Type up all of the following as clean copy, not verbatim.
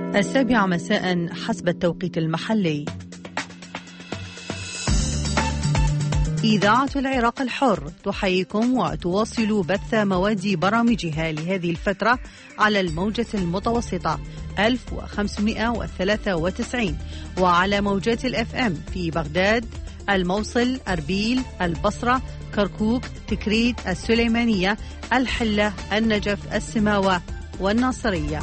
7 مساء حسب التوقيت المحلي. إذاعة العراق الحر تحييكم وتواصل بث مواد برامجها لهذه الفترة على الموجة المتوسطة 1593 وعلى موجات الFM في بغداد، الموصل، أربيل، البصرة، كركوك، تكريت، السليمانية، الحلة، النجف، السماوة والناصرية.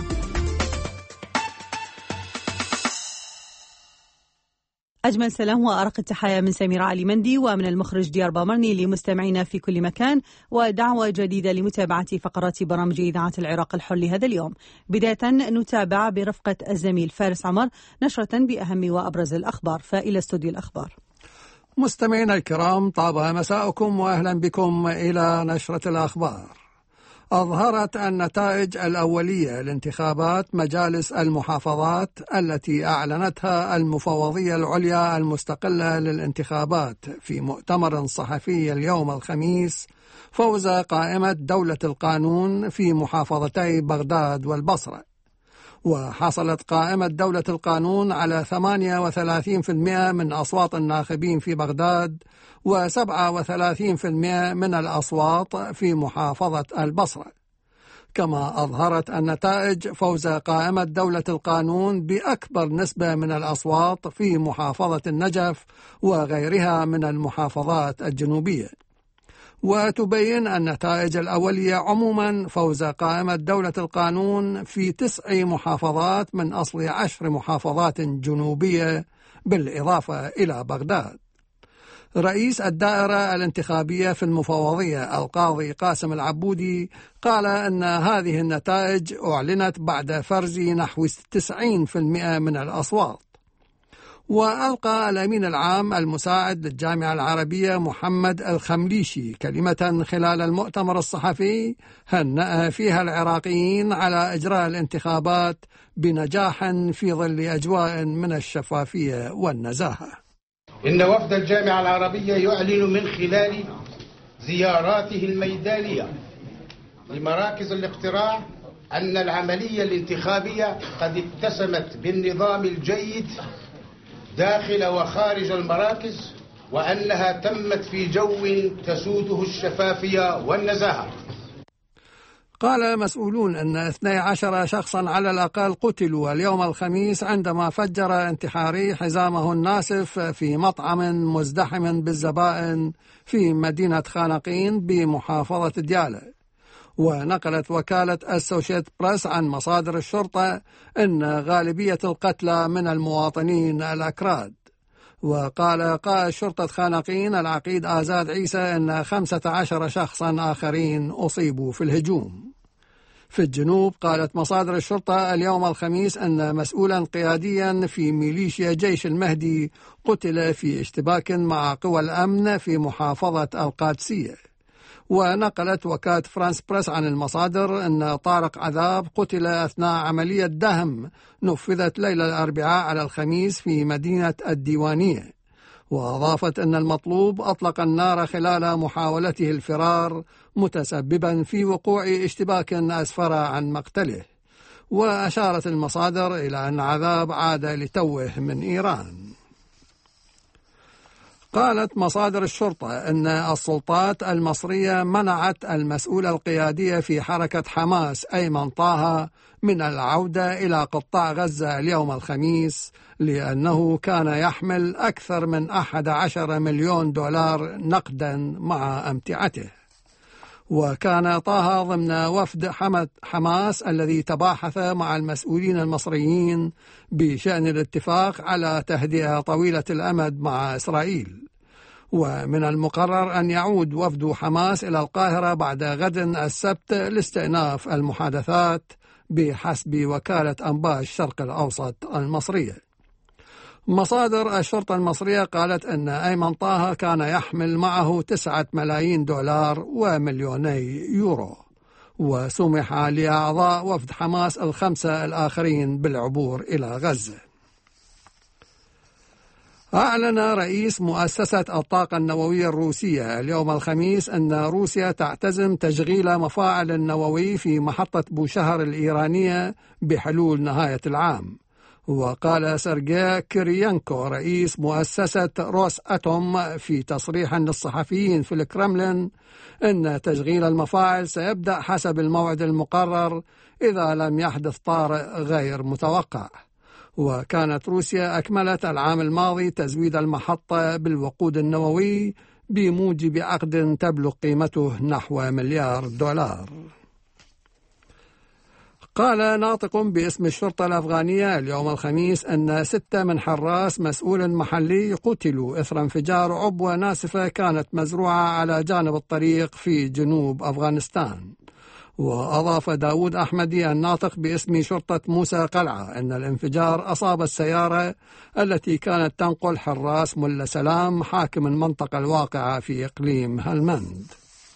أجمل سلام وأرق التحايا من سميرة علي مندي ومن المخرج ديار بامرني لمستمعينا في كل مكان، ودعوة جديدة لمتابعة فقرات برامج إذاعة العراق الحر لهذا اليوم. بداية نتابع برفقة الزميل فارس عمر نشرة بأهم وأبرز الأخبار، فإلى استوديو الأخبار. مستمعينا الكرام، طاب مساءكم وأهلا بكم إلى نشرة الأخبار. أظهرت النتائج الأولية لانتخابات مجالس المحافظات التي أعلنتها المفوضية العليا المستقلة للانتخابات في مؤتمر صحفي اليوم الخميس فوز قائمة دولة القانون في محافظتي بغداد والبصرة. وحصلت قائمة دولة القانون على 38% من أصوات الناخبين في بغداد و37% من الأصوات في محافظة البصرة. كما أظهرت النتائج فوز قائمة دولة القانون بأكبر نسبة من الأصوات في محافظة النجف وغيرها من المحافظات الجنوبية. وتبين النتائج الأولية عموما فوز قائمة دولة القانون في 9 محافظات من أصل 10 محافظات جنوبية بالإضافة إلى بغداد. رئيس الدائرة الانتخابية في المفوضية القاضي قاسم العبودي قال أن هذه النتائج أعلنت بعد فرز نحو 90% من الأصوات. وألقى الأمين العام المساعد للجامعة العربية محمد الخمليشي كلمة خلال المؤتمر الصحفي هنأ فيها العراقيين على إجراء الانتخابات بنجاح في ظل أجواء من الشفافية والنزاهة. إن وفد الجامعة العربية يعلن من خلال زياراته الميدانية لمراكز الاقتراع أن العملية الانتخابية قد اتسمت بالنظام الجيد داخل وخارج المراكز، وأنها تمت في جو تسوده الشفافية والنزاهة. قال مسؤولون أن 12 شخصا على الأقل قتلوا اليوم الخميس عندما فجر انتحاري حزامه الناسف في مطعم مزدحم بالزبائن في مدينة خانقين بمحافظة ديالى. ونقلت وكالة السوشيت بريس عن مصادر الشرطة أن غالبية القتلى من المواطنين الأكراد. وقال قائد شرطة خانقين العقيد آزاد عيسى أن 15 شخصا آخرين أصيبوا في الهجوم. في الجنوب قالت مصادر الشرطة اليوم الخميس أن مسؤولا قياديا في ميليشيا جيش المهدي قتل في اشتباك مع قوى الأمن في محافظة القادسية. ونقلت وكالة فرانس بريس عن المصادر أن طارق عذاب قتل أثناء عملية دهم نفذت ليلة الأربعاء على الخميس في مدينة الديوانية. وأضافت أن المطلوب أطلق النار خلال محاولته الفرار متسببا في وقوع اشتباك أسفر عن مقتله. وأشارت المصادر إلى أن عذاب عاد لتوه من إيران. قالت مصادر الشرطة أن السلطات المصرية منعت المسؤول القيادي في حركة حماس أيمن طه من العودة إلى قطاع غزة اليوم الخميس لأنه كان يحمل أكثر من 11 مليون دولار نقدا مع أمتعته. وكان طه ضمن وفد حماس الذي تباحث مع المسؤولين المصريين بشأن الاتفاق على تهدئة طويلة الأمد مع إسرائيل. ومن المقرر أن يعود وفد حماس إلى القاهرة بعد غد السبت لاستئناف المحادثات بحسب وكالة أنباء الشرق الأوسط المصرية. مصادر الشرطة المصرية قالت أن أيمن طه كان يحمل معه 9 ملايين دولار ومليوني يورو. وسمح لأعضاء وفد حماس ال5 الآخرين بالعبور إلى غزة. أعلن رئيس مؤسسة الطاقة النووية الروسية اليوم الخميس أن روسيا تعتزم تشغيل مفاعل النووي في محطة بوشهر الإيرانية بحلول نهاية العام. وقال سيرجي كيريينكو رئيس مؤسسة روس أتوم في تصريح للصحفيين في الكرملين أن تشغيل المفاعل سيبدأ حسب الموعد المقرر إذا لم يحدث طارئ غير متوقع. وكانت روسيا أكملت العام الماضي تزويد المحطة بالوقود النووي بموجب عقد تبلغ قيمته نحو $1 مليار. قال ناطق باسم الشرطة الأفغانية اليوم الخميس أن 6 من حراس مسؤول محلي قتلوا إثر انفجار عبوة ناسفة كانت مزروعة على جانب الطريق في جنوب أفغانستان. وأضاف داود أحمدي الناطق باسم شرطة موسى قلعة أن الانفجار أصاب السيارة التي كانت تنقل حراس ملا سلام حاكم المنطقة الواقعة في إقليم هلمند.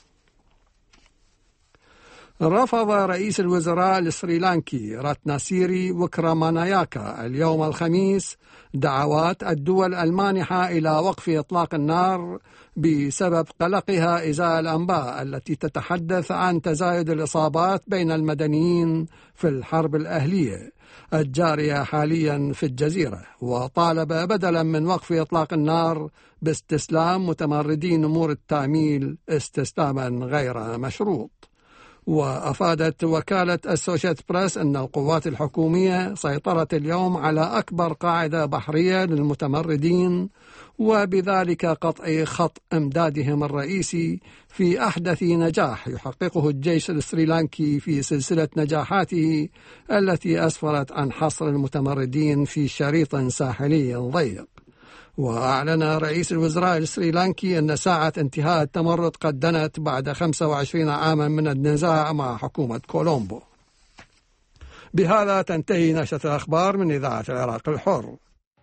رفض رئيس الوزراء السريلانكي راتناسيري وكراماناياكا اليوم الخميس دعوات الدول المانحة إلى وقف إطلاق النار بسبب قلقها إزاء الأنباء التي تتحدث عن تزايد الإصابات بين المدنيين في الحرب الأهلية الجارية حاليا في الجزيرة. وطالب بدلا من وقف إطلاق النار باستسلام متمردين أمور التأميل استسلاما غير مشروط. وأفادت وكالة السوشيت بريس أن القوات الحكومية سيطرت اليوم على أكبر قاعدة بحرية للمتمردين وبذلك قطع خط إمدادهم الرئيسي في أحدث نجاح يحققه الجيش السريلانكي في سلسلة نجاحاته التي أسفرت عن حصر المتمردين في شريط ساحلي ضيق. وأعلن رئيس الوزراء السريلانكي أن ساعة انتهاء التمرد قد دنت بعد 25 عاما من النزاع مع حكومة كولومبو. بهذا تنتهي نشرة الأخبار من إذاعة العراق الحر.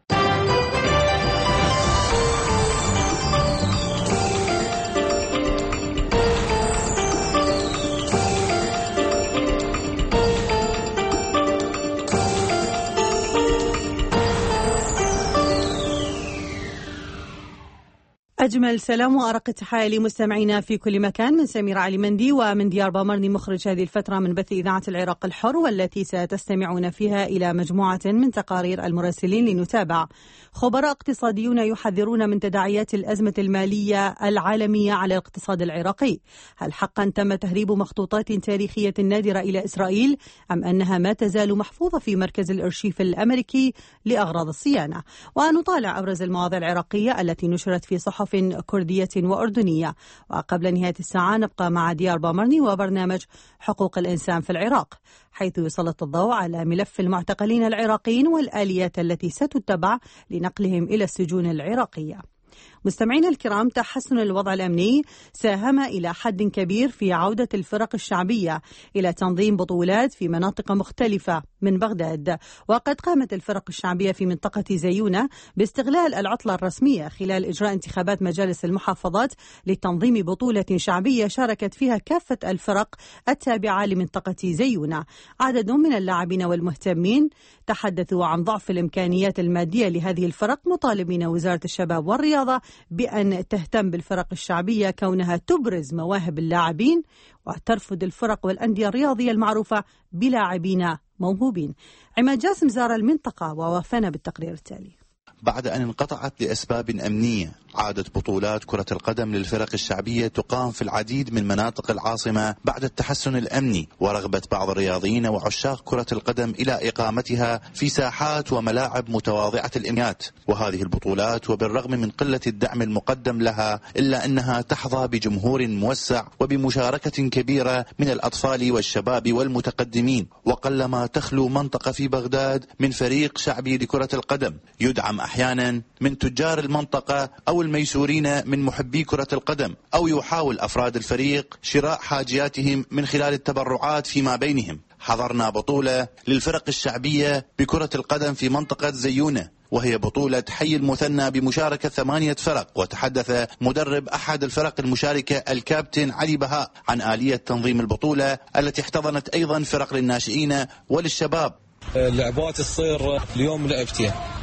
أجمل سلام وأرق التحايا لمستمعينا في كل مكان من سميرة علي-مندي ومن ديار بامرني مخرج هذه الفترة من بث إذاعة العراق الحر، والتي ستستمعون فيها إلى مجموعة من تقارير المراسلين لنتابع. خبراء اقتصاديون يحذرون من تداعيات الأزمة المالية العالمية على الاقتصاد العراقي. هل حقا تم تهريب مخطوطات تاريخية نادرة إلى إسرائيل أم أنها ما تزال محفوظة في مركز الأرشيف الأمريكي لأغراض الصيانة؟ ونطالع أبرز المواضيع العراقية التي نشرت في صحف كردية وأردنية. وقبل نهاية الساعة نبقى مع ديار بامرني وبرنامج حقوق الإنسان في العراق، حيث يسلط الضوء على ملف المعتقلين العراقيين والآليات التي ستتبع لنقلهم إلى السجون العراقية. مستمعينا الكرام، تحسن الوضع الأمني ساهم إلى حد كبير في عودة الفرق الشعبية إلى تنظيم بطولات في مناطق مختلفة من بغداد. وقد قامت الفرق الشعبية في منطقة زيونة باستغلال العطلة الرسمية خلال إجراء انتخابات مجالس المحافظات لتنظيم بطولة شعبية شاركت فيها كافة الفرق التابعة لمنطقة زيونة. عدد من اللاعبين والمهتمين تحدثوا عن ضعف الإمكانيات المادية لهذه الفرق، مطالبين وزارة الشباب والرياضة بأن تهتم بالفرق الشعبية كونها تبرز مواهب اللاعبين وترفض الفرق والأندية الرياضية المعروفة بلاعبين موهوبين. عماد جاسم زار المنطقة ووافانا بالتقرير التالي. بعد أن انقطعت لأسباب أمنية، عادت بطولات كرة القدم للفرق الشعبية تقام في العديد من مناطق العاصمة بعد التحسن الأمني ورغبة بعض الرياضيين وعشاق كرة القدم إلى إقامتها في ساحات وملاعب متواضعة الإمكانيات. وهذه البطولات وبالرغم من قلة الدعم المقدم لها إلا أنها تحظى بجمهور موسع وبمشاركة كبيرة من الأطفال والشباب والمتقدمين، وقلما تخلو منطقة في بغداد من فريق شعبي لكرة القدم يدعم أحيانا من تجار المنطقة أو الميسورين من محبي كرة القدم، أو يحاول أفراد الفريق شراء حاجياتهم من خلال التبرعات فيما بينهم. حضرنا بطولة للفرق الشعبية بكرة القدم في منطقة زيونة، وهي بطولة حي المثنى بمشاركة 8 فرق. وتحدث مدرب أحد الفرق المشاركة الكابتن علي بهاء عن آلية تنظيم البطولة التي احتضنت أيضا فرق للناشئين وللشباب. اللعبات تصير اليوم لعبتين،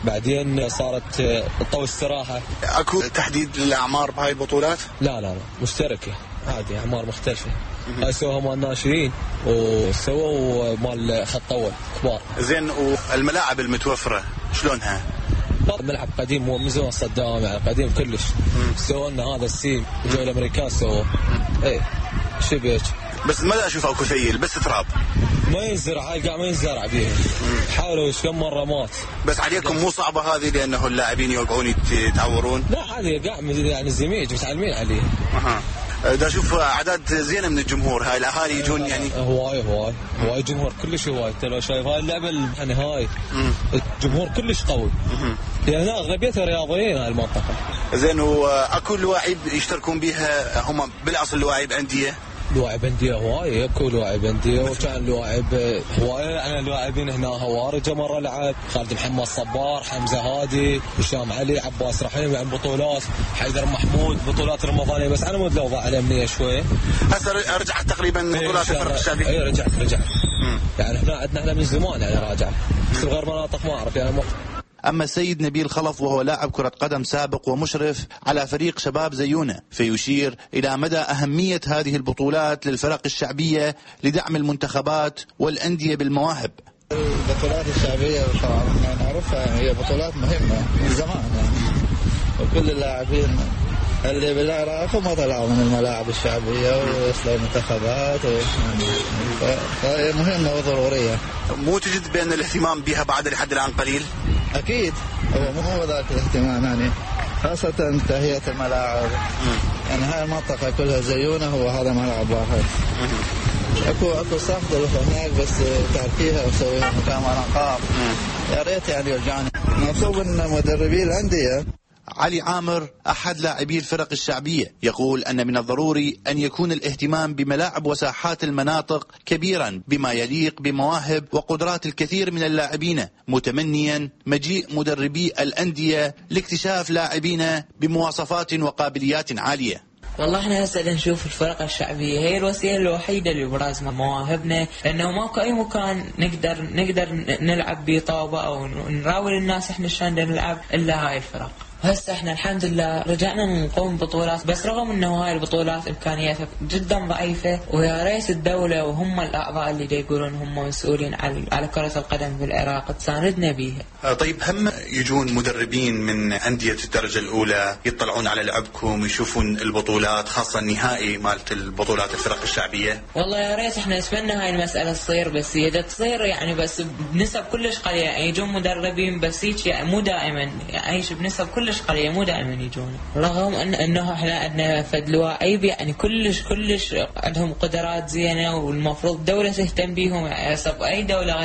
بعدين صارت طو استراحة. اكو تحديد للاعمار بهاي البطولات؟ لا مشتركة عادي، اعمار مختلفة. هاي سووها مال ناشئين وسووا مال خط اول كبار. زين، والملاعب المتوفرة شلونها؟ ملعب قديم، مو من زمان صدام، يعني قديم كلش. سووا لنا هذا السيم، جو الامريكان سووه. ايه شبيك، بس ما اشوف اكو ثيل، بس تراب. ما ينزرع، هاي قاع ما ينزرع بيها. حاولوا كم مرة مات. بس عليكم مو صعبة هذه لانه اللاعبين يوقعون يتعورون؟ لا عادي، قاع يعني الزميج متعلمين عليه. دا اشوف اعداد زينه من الجمهور، هاي الاهالي يجون يعني هواي جمهور كلش هواي. انت لو شايف هاي اللعبه النهائي الجمهور كلش قوي، يعني هنا اغلبيتها رياضيين هاي المنطقه. زين، واكو لواعيب يشتركون بها هم بالاصل لواعيب انديه؟ لواعب انديه هواي، اكو لواعب انديه، وكان لواعب هواي. يعني اللاعبين هنا هوارجه مره لعب، خالد محمد صبار، حمزه هادي، هشام علي، عباس رحيم، عن بطولات حيدر محمود، بطولات رمضانيه. بس انا مود الاوضاع الامنيه شوي. هسه رجعت تقريبا بطولات الفرق الشعبيه؟ اي رجعت. يعني احنا من زمان يعني راجعه، بس غير مناطق ما اعرف يعني. أما السيد نبيل خلف وهو لاعب كرة قدم سابق ومشرف على فريق شباب زيونة، فيشير إلى مدى أهمية هذه البطولات للفرق الشعبية لدعم المنتخبات والأندية بالمواهب. البطولات الشعبية طبعا نعرفها هي بطولات مهمة من زمان يعني، وكل اللاعبين اللي بالعراق ما طلعوا من الملاعب الشعبية ووصلوا المنتخبات فهي مهمة وضرورية. مو تجد بأن الاهتمام بها بعد لحد الآن قليل؟ أكيد، هو مو ذاك الاهتمام يعني، خاصة تهيئة الملاعب. يعني هاي المنطقة كلها زيونة، هو هذا ملعب واحد. اكو صفقة هناك بس تعرفيها وسويها مكان مناقاب. يا ريت يعني يرجعون. مطلوب من مدربي الأندية. علي عامر أحد لاعبي الفرق الشعبية يقول أن من الضروري أن يكون الاهتمام بملاعب وساحات المناطق كبيرا بما يليق بمواهب وقدرات الكثير من اللاعبين، متمنيا مجيء مدربي الأندية لاكتشاف لاعبين بمواصفات وقابليات عالية. والله احنا هسه نشوف الفرق الشعبية هي الوسيلة الوحيدة لإبراز مواهبنا، لأنه ماكو أي مكان نقدر نلعب بطابة أو نراول الناس احنا شلون نلعب إلا هاي الفرق. هسه احنا الحمد لله رجعنا نقوم ببطولات، بس رغم انه هاي البطولات امكانياتها جدا ضعيفه، ويا ريت الدوله وهم الاعضاء اللي يقولون هم مسؤولين على كره القدم في العراق تساندنا بيها. طيب، هم يجون مدربين من انديه الدرجه الاولى يطلعون على لعبكم، يشوفون البطولات، خاصه النهائي مالت البطولات الفرق الشعبيه؟ والله يا ريت احنا نتمنى هاي المساله تصير، بس اذا تصير يعني بس بنسب كلش قليله. يعني يجون مدربين بس هيك يعني مو دائما، يعني بنسب كلش قليل، مو دائما يجون. رغم انه احنا عندنا فد لواعيب يعني كلش عندهم قدرات زينه، والمفروض الدوله تهتم بيهم. يعني اي دوله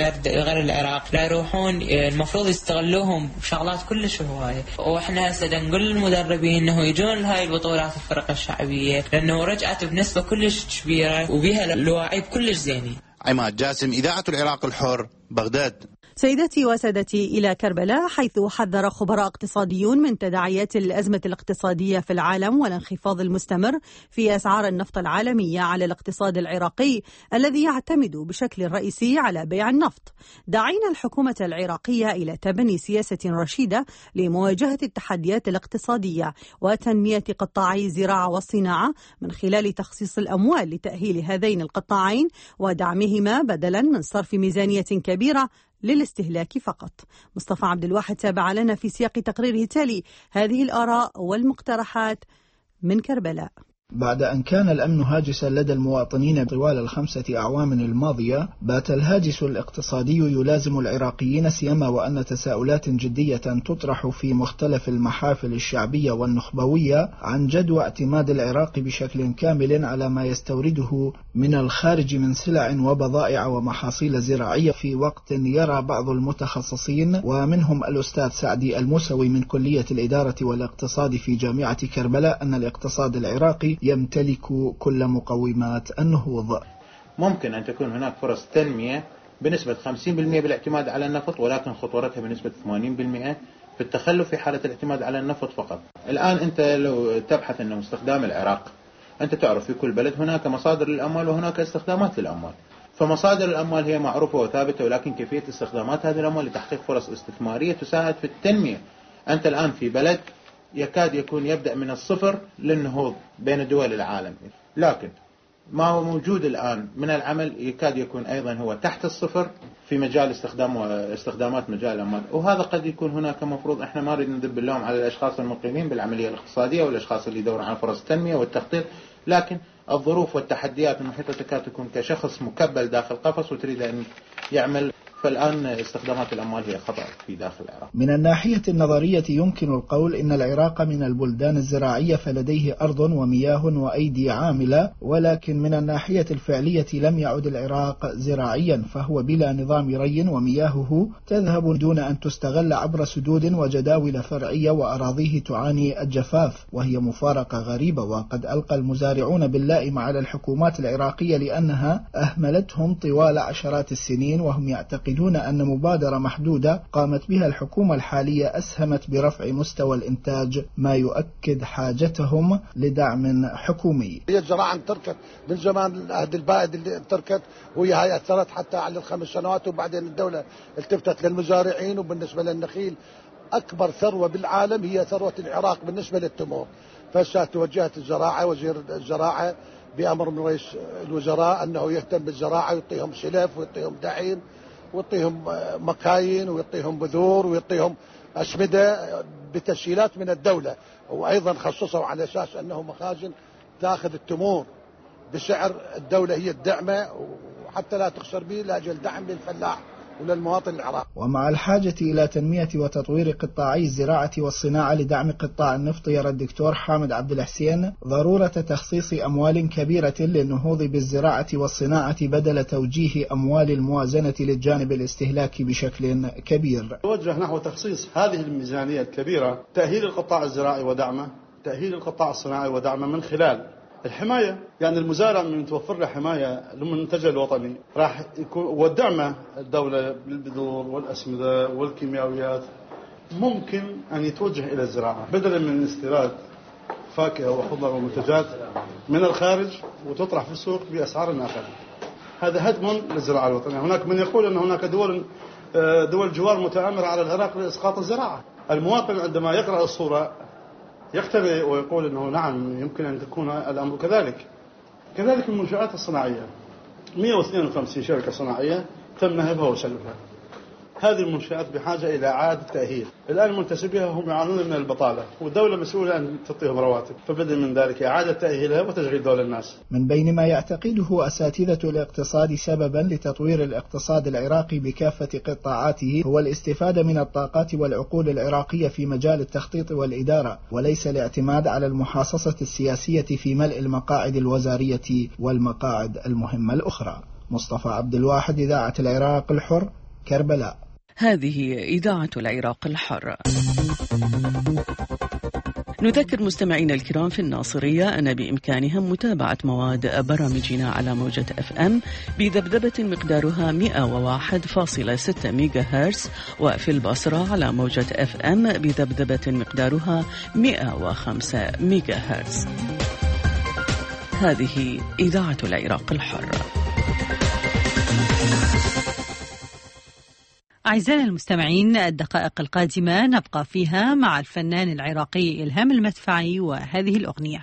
غير العراق لا يروحون، المفروض يستغلوهم بشغلات كلش هوايه. واحنا هسه نقول للمدربين انه يجون لهاي البطولات الفرق الشعبيه، لانه رجعت بنسبه كلش كبيره وبيها لواعيب كلش زينين. عماد جاسم، إذاعة العراق الحر، بغداد. سيدتي وسادتي، إلى كربلاء، حيث حذر خبراء اقتصاديون من تداعيات الأزمة الاقتصادية في العالم والانخفاض المستمر في أسعار النفط العالمية على الاقتصاد العراقي الذي يعتمد بشكل رئيسي على بيع النفط، داعين الحكومة العراقية إلى تبني سياسة رشيدة لمواجهة التحديات الاقتصادية وتنمية قطاعي الزراعة والصناعة من خلال تخصيص الأموال لتأهيل هذين القطاعين ودعمهما بدلا من صرف ميزانية كبيرة للاستهلاك فقط. مصطفى عبد الواحد تابع لنا في سياق تقريره التالي هذه الآراء والمقترحات من كربلاء. بعد أن كان الأمن هاجسا لدى المواطنين طوال ال5 أعوام الماضية، بات الهاجس الاقتصادي يلازم العراقيين، سيما وأن تساؤلات جدية تطرح في مختلف المحافل الشعبية والنخبوية عن جدوى اعتماد العراق بشكل كامل على ما يستورده من الخارج من سلع وبضائع ومحاصيل زراعية، في وقت يرى بعض المتخصصين ومنهم الأستاذ سعدي الموسوي من كلية الإدارة والاقتصاد في جامعة كربلاء أن الاقتصاد العراقي يمتلك كل مقومات النهوض. ممكن أن تكون هناك فرص تنمية بنسبة 50% بالاعتماد على النفط، ولكن خطورتها بنسبة 80% في التخلف في حالة الاعتماد على النفط فقط. الآن أنت لو تبحث أنه استخدام العراق، أنت تعرف في كل بلد هناك مصادر للأموال وهناك استخدامات للأموال. فمصادر الأموال هي معروفة وثابتة، ولكن كيفية استخدامات هذه الأموال لتحقيق فرص استثمارية تساعد في التنمية. أنت الآن في بلد يكاد يكون يبدأ من الصفر للنهوض بين دول العالم، لكن ما هو موجود الآن من العمل يكاد يكون أيضا هو تحت الصفر في مجال استخدامات مجال الأموال. وهذا قد يكون هناك مفروض، احنا ما نريد نذب اللوم على الأشخاص المقيمين بالعملية الاقتصادية والأشخاص اللي يدورون على فرص التنمية والتخطيط، لكن الظروف والتحديات المحيطة تكاد تكون كشخص مكبل داخل قفص وتريد أن يعمل. فالآن استخدامات الأموال هي خطأ في داخل العراق. من الناحية النظرية يمكن القول إن العراق من البلدان الزراعية فلديه أرض ومياه وأيدي عاملة، ولكن من الناحية الفعلية لم يعد العراق زراعيا، فهو بلا نظام ري ومياهه تذهب دون أن تستغل عبر سدود وجداول فرعية، وأراضيه تعاني الجفاف، وهي مفارقة غريبة. وقد ألقى المزارعون باللائم على الحكومات العراقية لأنها أهملتهم طوال عشرات السنين، وهم يعتقدون أن مبادرة محدودة قامت بها الحكومة الحالية أسهمت برفع مستوى الإنتاج، ما يؤكد حاجتهم لدعم حكومي. هي الزراعة تركت من زمان، العهد البائد اللي تركت وهي هاي أثرت حتى على ال5 سنوات، وبعدين الدولة التفتت للمزارعين. وبالنسبة للنخيل أكبر ثروة بالعالم هي ثروة العراق بالنسبة للتمور، فهسه توجهت الزراعة، وزير الزراعة بأمر من رئيس الوزراء أنه يهتم بالزراعة، ويعطيهم سلف ويعطيهم دعيم ويعطيهم مكاين ويعطيهم بذور ويعطيهم أسمدة بتسهيلات من الدولة. وأيضا خصصوا على أساس أنه مخازن تأخذ التمور بسعر الدولة هي الدعمة، وحتى لا تخسر به لأجل دعم للفلاح وللمواطن العراقي. ومع الحاجة إلى تنمية وتطوير قطاعي الزراعة والصناعة لدعم قطاع النفط، يرى الدكتور حامد عبد الحسين ضرورة تخصيص أموال كبيرة للنهوض بالزراعة والصناعة بدل توجيه أموال الموازنة للجانب الاستهلاكي بشكل كبير. توجه نحو تخصيص هذه الميزانية الكبيرة، تأهيل القطاع الزراعي ودعمه، تأهيل القطاع الصناعي ودعمه من خلال الحماية. يعني المزارع من توفر له حماية للمنتج الوطني راح يكون، والدعمة الدولة بالبذور والأسمدة والكيماويات ممكن أن يتوجه إلى الزراعة بدلا من استيراد فاكهة وخضر ومنتجات من الخارج وتطرح في السوق بأسعار أقل. هذا هدم للزراعة الوطنية. هناك من يقول أن هناك دول جوار متآمرة على العراق لإسقاط الزراعة. المواطن عندما يقرأ الصورة يقتنع ويقول أنه نعم يمكن أن تكون الأمر كذلك. كذلك المنشآت الصناعية 152 شركة صناعية تم نهبها وسلبها. هذه المنشآت بحاجة إلى إعادة تأهيل. الآن المنتسبيها هم يعانون من البطالة، والدولة مسؤولة أن تعطيهم رواتب، فبدل من ذلك إعادة تأهيلها وتشغيل دول الناس. من بين ما يعتقده أساتذة الاقتصاد سببا لتطوير الاقتصاد العراقي بكافة قطاعاته هو الاستفادة من الطاقات والعقول العراقية في مجال التخطيط والإدارة، وليس الاعتماد على المحاصصة السياسية في ملء المقاعد الوزارية والمقاعد المهمة الأخرى. مصطفى عبد الواحد، إذاعة العراق الحر، كربلاء. هذه إذاعة العراق الحر. نذكر مستمعينا الكرام في الناصرية أن بإمكانهم متابعة مواد برامجنا على موجة FM بذبذبة مقدارها 101.6 ميجا هرتز، وفي البصرة على موجة FM بذبذبة مقدارها 105 ميجا هرتز. هذه إذاعة العراق الحر. أعزائنا المستمعين، الدقائق القادمة نبقى فيها مع الفنان العراقي إلهام المدفعي وهذه الأغنية.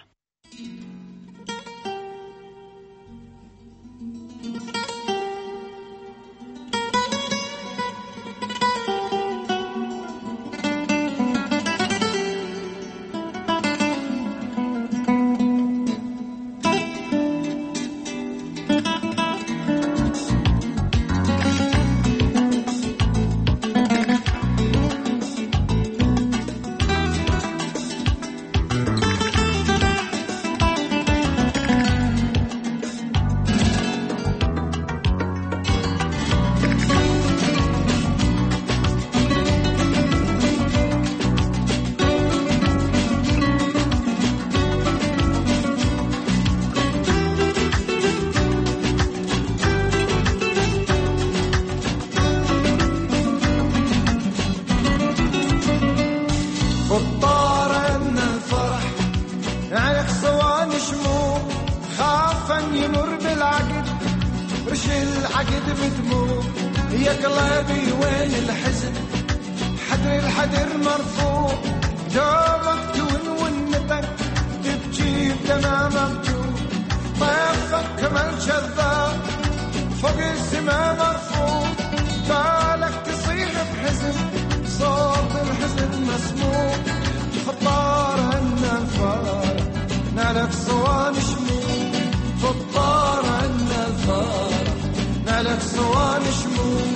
وش العقد بدموع يا قلبي وين الحزن حدر الحدر مرفوع دوبك تون والنتك تبكي بدمع مبجوع طيفك كمان شذاب فوق السما مرفوع بالك تصيح بحزن صوت الحزن مسموع خطار عنا الفارق نالك صوان شموع خطار عنا الفارق نالك صوان شموع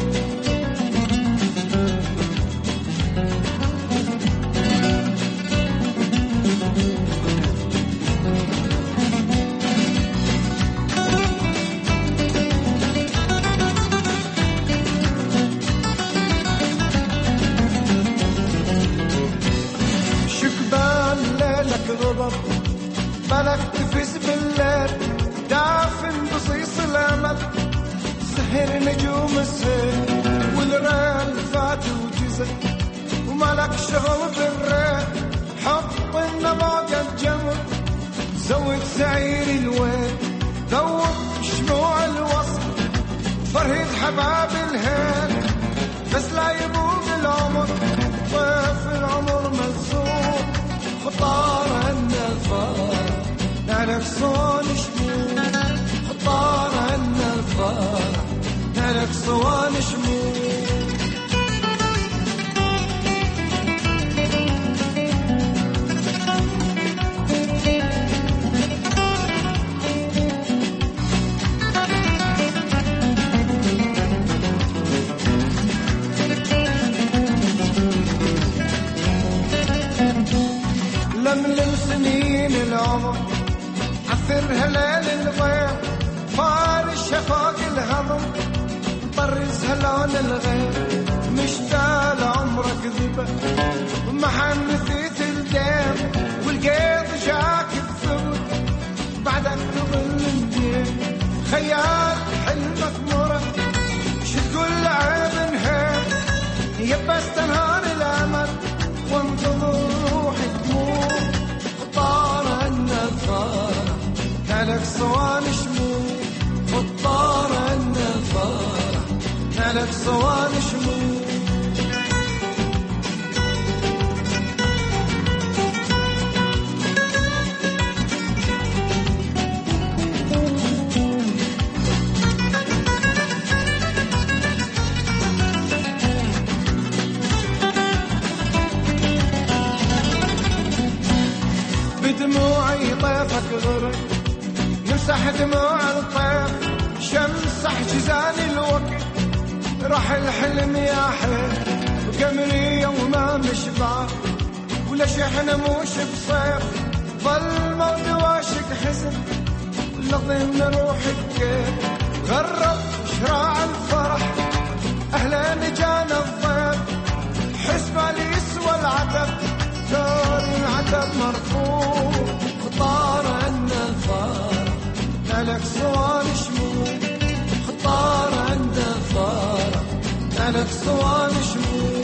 بالك تفز بالليل دافن بصيص الامل سهر نجوم السيل والريل فات وجزل ومالك شغل بالريل حط النبع الجمر زود سعير الويل ذوب شموع الوصل فرهد حباب الهيل بس لا يبوق العمر طيف العمر ملزوم خطار عنا الفارق نالك صوان شموع خطار عنا الفارق نالك صوان شموع لملم سنين العمر عثر هلال الغير فارش فوق الهضم طرز هلال الغير مشتال عمرك ذبة ومحنثيت الدم والقيض جاك الثبت بعدك تظل الدين خيال حلمك مرة شو تقول عيب نهار يبس تنهار الأمل وانتظر روحي تموت خطار عنا الفارق نالك صوان شموع خطار عنا الفارق نالك صوان شموع دموعي طيفك غرق يمسح دموع الطيف شمسح جزاني الوقت راح الحلم يا حيل وقمري يوما مشبع ولا شحنة موش بصيف ظل موت واشك حزن لظن روحك كيف غرب شراع الفرح أهلا جانا الضيف حسبة لي يسوى العتب دار العتب مرفوع خطار عنا الفارق نالك صوان شموع خطار عنا الفارق نالك صوان شموع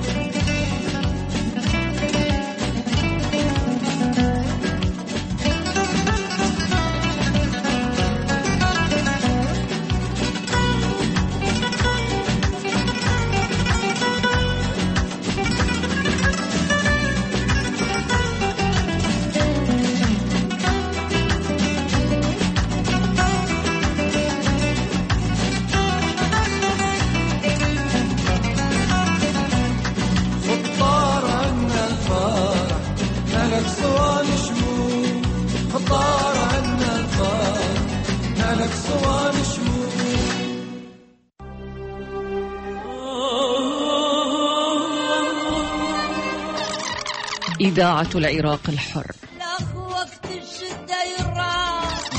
إذاعة العراق الحر وقت الشدة يراح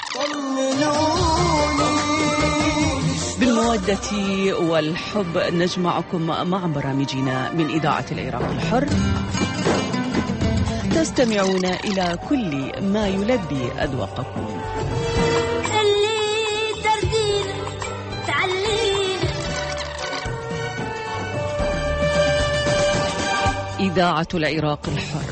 بالمودة والحب نجمعكم مع برامجنا من إذاعة العراق الحر. تستمعون إلى كل ما يلبي أذواقكم. إذاعة العراق الحر.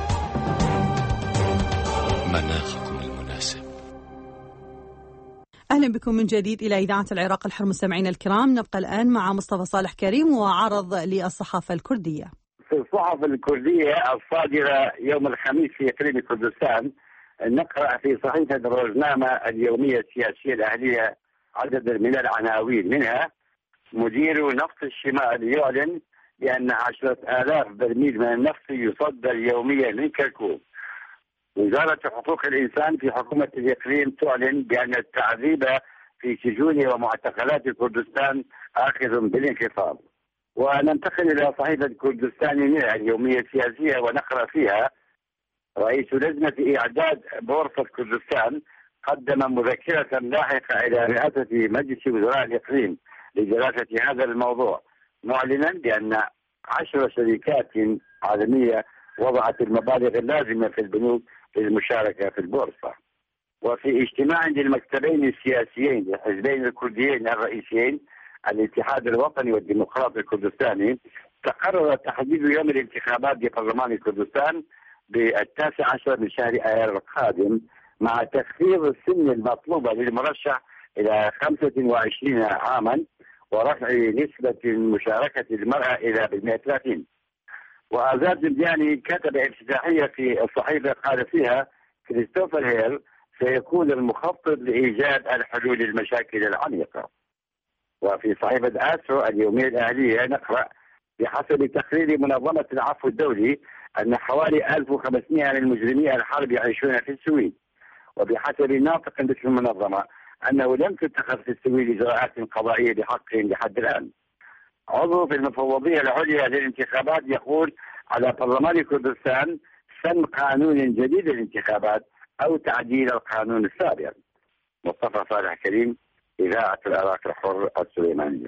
مناخكم المناسب. أهلا بكم من جديد إلى إذاعة العراق الحر مستمعينا الكرام. نبقى الآن مع مصطفى صالح كريم وعرض للصحافة الكردية. في الصحف الكردية الصادرة يوم الخميس في إقليم كردستان نقرأ في صحيفة الروزنامة اليومية السياسية الأهلية عدد من العناوين، منها مدير نفط الشمال يعلن بأن 10,000 برميل من النفط يصدر يوميا من كركوك. وزارة حقوق الإنسان في حكومة الإقليم تعلن بأن التعذيب في سجون ومعتقلات كردستان آخذ بالانخفاض. وننتقل إلى صحيفة كردستان اليومية السياسية ونقرأ فيها رئيس لجنة إعداد بورصة كردستان قدم مذكرة لاحقة إلى رئاسة مجلس وزراء الإقليم لدراسة هذا الموضوع، معلنا بأن 10 شركات عالمية وضعت المبالغ اللازمة في البنوك للمشاركة في البورصة. وفي اجتماع للمكتبين السياسيين للحزبين الكرديين الرئيسيين الاتحاد الوطني والديمقراطي الكردستاني تقرر تحديد يوم الانتخابات لبرلمان كردستان ب19 من شهر آيار القادم، مع تخفيض السن المطلوبة للمرشح إلى 25 عاما ورفع نسبة مشاركة المرأة إلى 130. وآزاد زندياني كتب افتتاحية في الصحيفة قال فيها كريستوفر هيل سيكون المخطط لإيجاد الحلول للمشاكل العميقة. وفي صحيفة آسرو اليومية الأهلية نقرأ بحسب تقرير منظمة العفو الدولي أن حوالي 1500 من مجرمي الحرب يعيشون في السويد. وبحسب ناطق باسم المنظمة أنه لم تتخذ في السويد إجراءات قضائية بحقهم لحد الآن. عضو في المفوضية العليا للانتخابات يقول على برلمان كردستان سن قانون جديد للانتخابات أو تعديل القانون السابق. مصطفى صالح كريم، إذاعة العراق الحر السليمانية.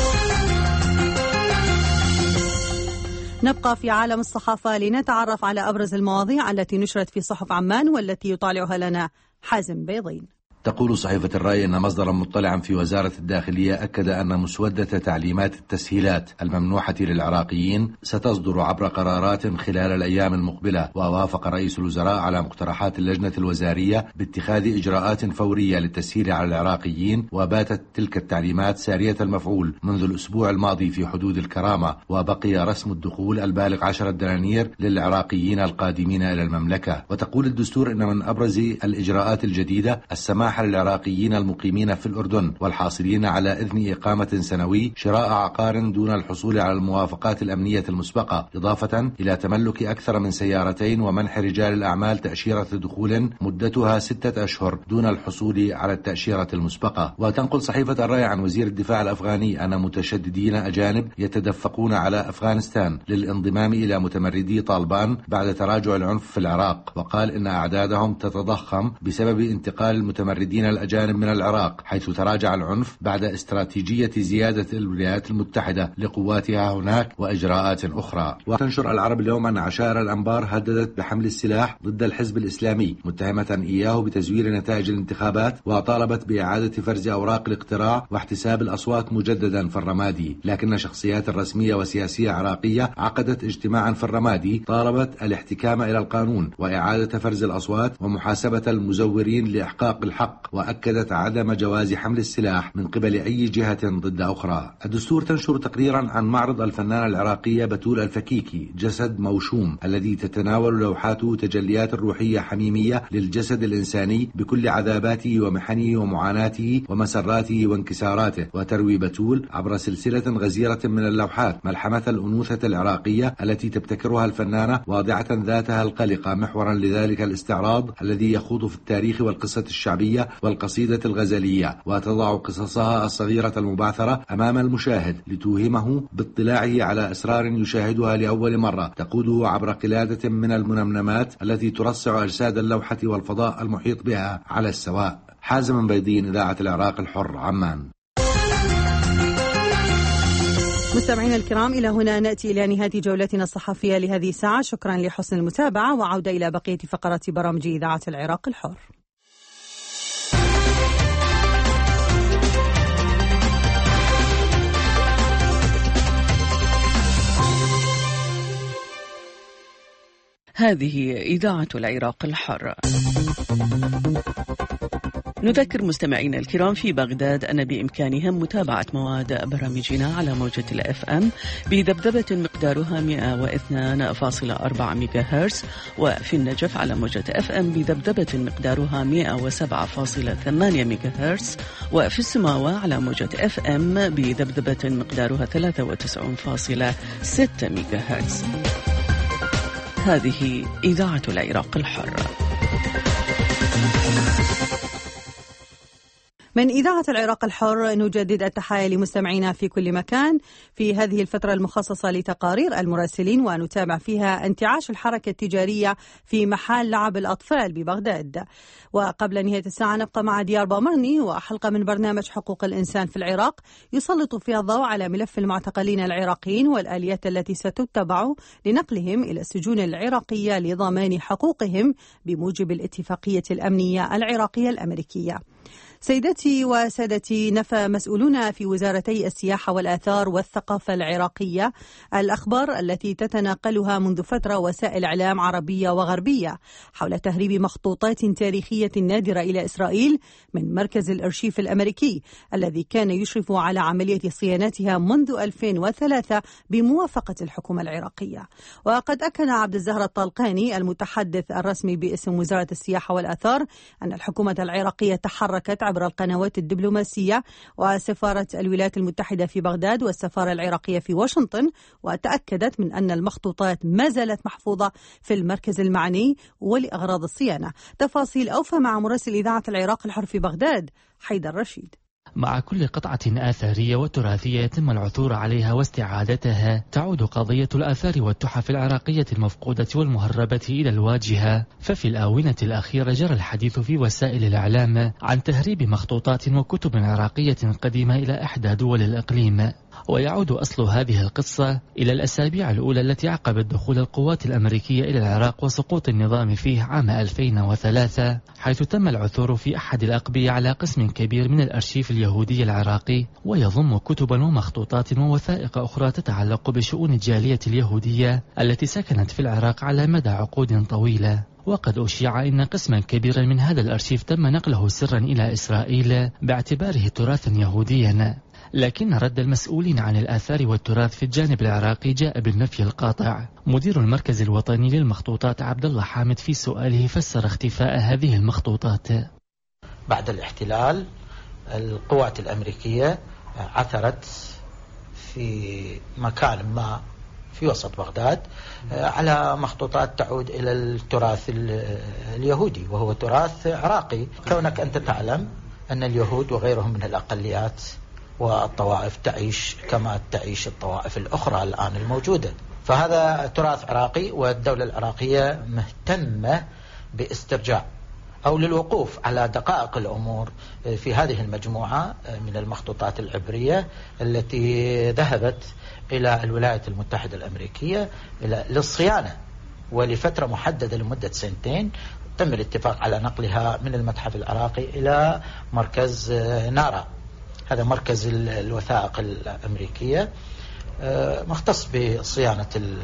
نبقى في عالم الصحافة لنتعرف على أبرز المواضيع التي نشرت في صحف عمان والتي يطالعها لنا حازم بيضين. تقول صحيفة الرأي أن مصدرا مطلعا في وزارة الداخلية أكد أن مسودة تعليمات التسهيلات الممنوحة للعراقيين ستصدر عبر قرارات خلال الأيام المقبلة. ووافق رئيس الوزراء على مقترحات اللجنة الوزارية باتخاذ إجراءات فورية للتسهيل على العراقيين، وباتت تلك التعليمات سارية المفعول منذ الأسبوع الماضي في حدود الكرامة، وبقي رسم الدخول البالغ 10 دنانير للعراقيين القادمين إلى المملكة. وتقول الدستور أن من أبرز الإجراءات الجديدة السماح للعراقيين المقيمين في الأردن والحاصلين على إذن إقامة سنوي شراء عقار دون الحصول على الموافقات الأمنية المسبقة، إضافة إلى تملك أكثر من سيارتين، ومنح رجال الأعمال تأشيرة دخول مدتها 6 أشهر دون الحصول على التأشيرة المسبقة. وتنقل صحيفة الرأي عن وزير الدفاع الأفغاني أن متشددين أجانب يتدفقون على أفغانستان للانضمام إلى متمردي طالبان بعد تراجع العنف في العراق، وقال إن أعدادهم تتضخم بسبب انتقال المتمردين الأجانب من العراق، حيث تراجع العنف بعد استراتيجية زيادة الولايات المتحدة لقواتها هناك وإجراءات أخرى. وتنشر العرب اليوم أن عشائر الأنبار هددت بحمل السلاح ضد الحزب الإسلامي متهمة إياه بتزوير نتائج الانتخابات، وطالبت بإعادة فرز أوراق الاقتراع واحتساب الأصوات مجددا في الرمادي. لكن شخصيات رسمية وسياسية عراقية عقدت اجتماعا في الرمادي طالبت الاحتكام إلى القانون وإعادة فرز الأصوات ومحاسبة المزورين لإحقاق الحق، وأكدت عدم جواز حمل السلاح من قبل أي جهة ضد أخرى. الدستور تنشر تقريرا عن معرض الفنانة العراقية بتول الفكيكي جسد موشوم، الذي تتناول لوحاته تجليات روحية حميمية للجسد الإنساني بكل عذاباته ومحنه ومعاناته ومسراته وانكساراته. وتروي بتول عبر سلسلة غزيرة من اللوحات ملحمة الأنوثة العراقية التي تبتكرها الفنانة، واضعة ذاتها القلقة محورا لذلك الاستعراض الذي يخوض في التاريخ والقصة الشعبية والقصيدة الغزلية، وتضع قصصها الصغيرة المبعثرة أمام المشاهد لتوهمه باطلاعه على أسرار يشاهدها لأول مرة، تقوده عبر قلادة من المنمنمات التي ترصع أجساد اللوحة والفضاء المحيط بها على السواء. حازم بيضين، إذاعة العراق الحر، عمان. مستمعينا الكرام، إلى هنا نأتي إلى نهاية جولتنا الصحفية لهذه الساعة. شكرا لحسن المتابعة، وعودة إلى بقية فقرات برامج إذاعة العراق الحر. هذه إذاعة العراق الحر. نذكر مستمعينا الكرام في بغداد أن بإمكانهم متابعة مواد برامجنا على موجة الFM بذبذبة مقدارها 102.4 ميجا هرتز، وفي النجف على موجة FM بذبذبة مقدارها 107.8 ميجا هرتز، وفي السماوة على موجة FM بذبذبة مقدارها 93.6 ميجا هرتز. هذه إذاعة العراق الحر. من إذاعة العراق الحر نجدد التحية لمستمعينا في كل مكان في هذه الفترة المخصصة لتقارير المراسلين، ونتابع فيها انتعاش الحركة التجارية في محل لعب الأطفال ببغداد. وقبل نهاية الساعة نبقى مع ديار بامرني وحلقة من برنامج حقوق الإنسان في العراق يسلط فيها الضوء على ملف المعتقلين العراقيين والآليات التي ستتبع لنقلهم إلى السجون العراقية لضمان حقوقهم بموجب الاتفاقية الأمنية العراقية الأمريكية. سيداتي وسادتي، نفى مسؤولون في وزارتي السياحة والآثار والثقافة العراقية الأخبار التي تتناقلها منذ فترة وسائل إعلام عربية وغربية حول تهريب مخطوطات تاريخية نادرة إلى إسرائيل من مركز الأرشيف الأمريكي الذي كان يشرف على عملية صيانتها منذ 2003 بموافقة الحكومة العراقية. وقد أكد عبد الزهر الطلقاني المتحدث الرسمي باسم وزارة السياحة والآثار أن الحكومة العراقية تحركت عبر القنوات الدبلوماسية وسفارة الولايات المتحدة في بغداد والسفارة العراقية في واشنطن، وتأكدت من أن المخطوطات ما زالت محفوظة في المركز المعني ولأغراض الصيانة. تفاصيل أوفى مع مراسل إذاعة العراق الحر في بغداد حيدر رشيد. مع كل قطعة آثارية وتراثية يتم العثور عليها واستعادتها، تعود قضية الآثار والتحف العراقية المفقودة والمهربة إلى الواجهة. ففي الآونة الأخيرة جرى الحديث في وسائل الإعلام عن تهريب مخطوطات وكتب عراقية قديمة إلى إحدى دول الإقليم. ويعود أصل هذه القصة إلى الأسابيع الأولى التي عقبت دخول القوات الأمريكية إلى العراق وسقوط النظام فيه عام 2003، حيث تم العثور في أحد الأقبية على قسم كبير من الأرشيف اليهودي العراقي، ويضم كتبا ومخطوطات ووثائق أخرى تتعلق بشؤون الجالية اليهودية التي سكنت في العراق على مدى عقود طويلة. وقد أشيع أن قسما كبيرا من هذا الأرشيف تم نقله سرا إلى إسرائيل باعتباره تراثا يهوديا، لكن رد المسؤولين عن الآثار والتراث في الجانب العراقي جاء بالنفي القاطع. مدير المركز الوطني للمخطوطات عبد الله حامد في سؤاله فسر اختفاء هذه المخطوطات. بعد الاحتلال القوات الأمريكية عثرت في مكان ما في وسط بغداد على مخطوطات تعود إلى التراث اليهودي وهو تراث عراقي. كونك أنت تعلم أن اليهود وغيرهم من الأقليات والطوائف تعيش كما تعيش الطوائف الأخرى الآن الموجودة، فهذا تراث عراقي، والدولة العراقية مهتمة باسترجاع أو للوقوف على دقائق الأمور في هذه المجموعة من المخطوطات العبرية التي ذهبت إلى الولايات المتحدة الأمريكية للصيانة ولفترة محددة لمدة 2 سنين. تم الاتفاق على نقلها من المتحف العراقي إلى مركز نارا، هذا مركز الوثائق الأمريكية مختص بصيانة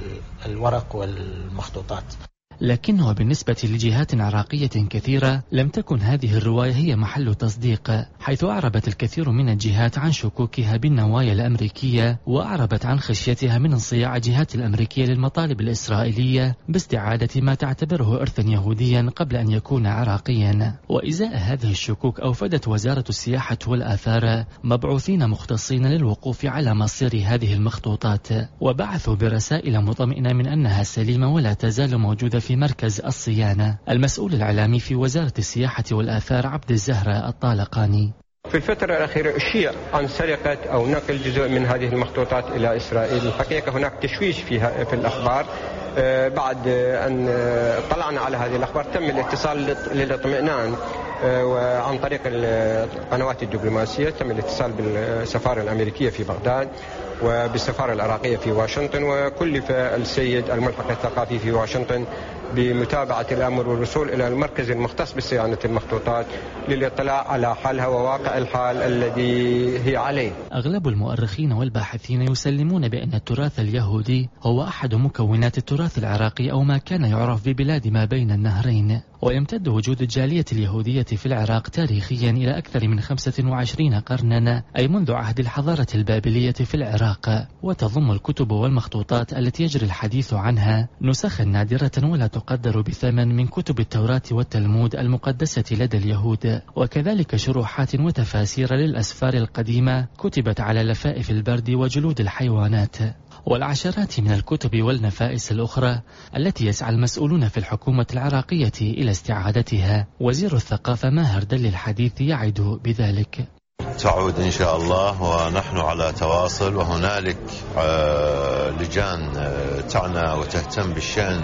الورق والمخطوطات. لكنه بالنسبة لجهات عراقية كثيرة لم تكن هذه الرواية هي محل تصديق، حيث أعربت الكثير من الجهات عن شكوكها بالنوايا الأمريكية، وأعربت عن خشيتها من انصياع الجهات الأمريكية للمطالب الإسرائيلية باستعادة ما تعتبره إرثا يهوديا قبل أن يكون عراقيا. وإزاء هذه الشكوك أوفدت وزارة السياحة والآثار مبعوثين مختصين للوقوف على مصير هذه المخطوطات، وبعثوا برسائل مطمئنة من أنها سليمة ولا تزال موجودة في مركز الصيانة. المسؤول الإعلامي في وزارة السياحة والآثار عبد الزهر الطالقاني: في الفترة الأخيرة أشيع عن سرقة أو نقل جزء من هذه المخطوطات إلى إسرائيل. الحقيقة هناك تشويش في الأخبار. بعد أن طلعنا على هذه الأخبار تم الاتصال للاطمئنان وعن طريق القنوات الدبلوماسية، تم الاتصال بالسفارة الأمريكية في بغداد وبالسفارة العراقية في واشنطن، وكلف السيد الملحق الثقافي في واشنطن بمتابعة الأمر والوصول إلى المركز المختص بصيانة المخطوطات للاطلاع على حالها وواقع الحال الذي هي عليه. أغلب المؤرخين والباحثين يسلمون بأن التراث اليهودي هو أحد مكونات التراث العراقي أو ما كان يعرف ببلاد ما بين النهرين، ويمتد وجود الجالية اليهودية في العراق تاريخيا إلى أكثر من 25 قرنا، أي منذ عهد الحضارة البابلية في العراق. وتضم الكتب والمخطوطات التي يجري الحديث عنها نسخا نادرة ولا تقدر بثمن من كتب التوراة والتلمود المقدسة لدى اليهود، وكذلك شروحات وتفاسير للأسفار القديمة كتبت على لفائف البرد وجلود الحيوانات، والعشرات من الكتب والنفائس الأخرى التي يسعى المسؤولون في الحكومة العراقية إلى استعادتها. وزير الثقافة ماهر دل الحديث يعد بذلك. تعود إن شاء الله، ونحن على تواصل، وهنالك لجان تعنى وتهتم بالشأن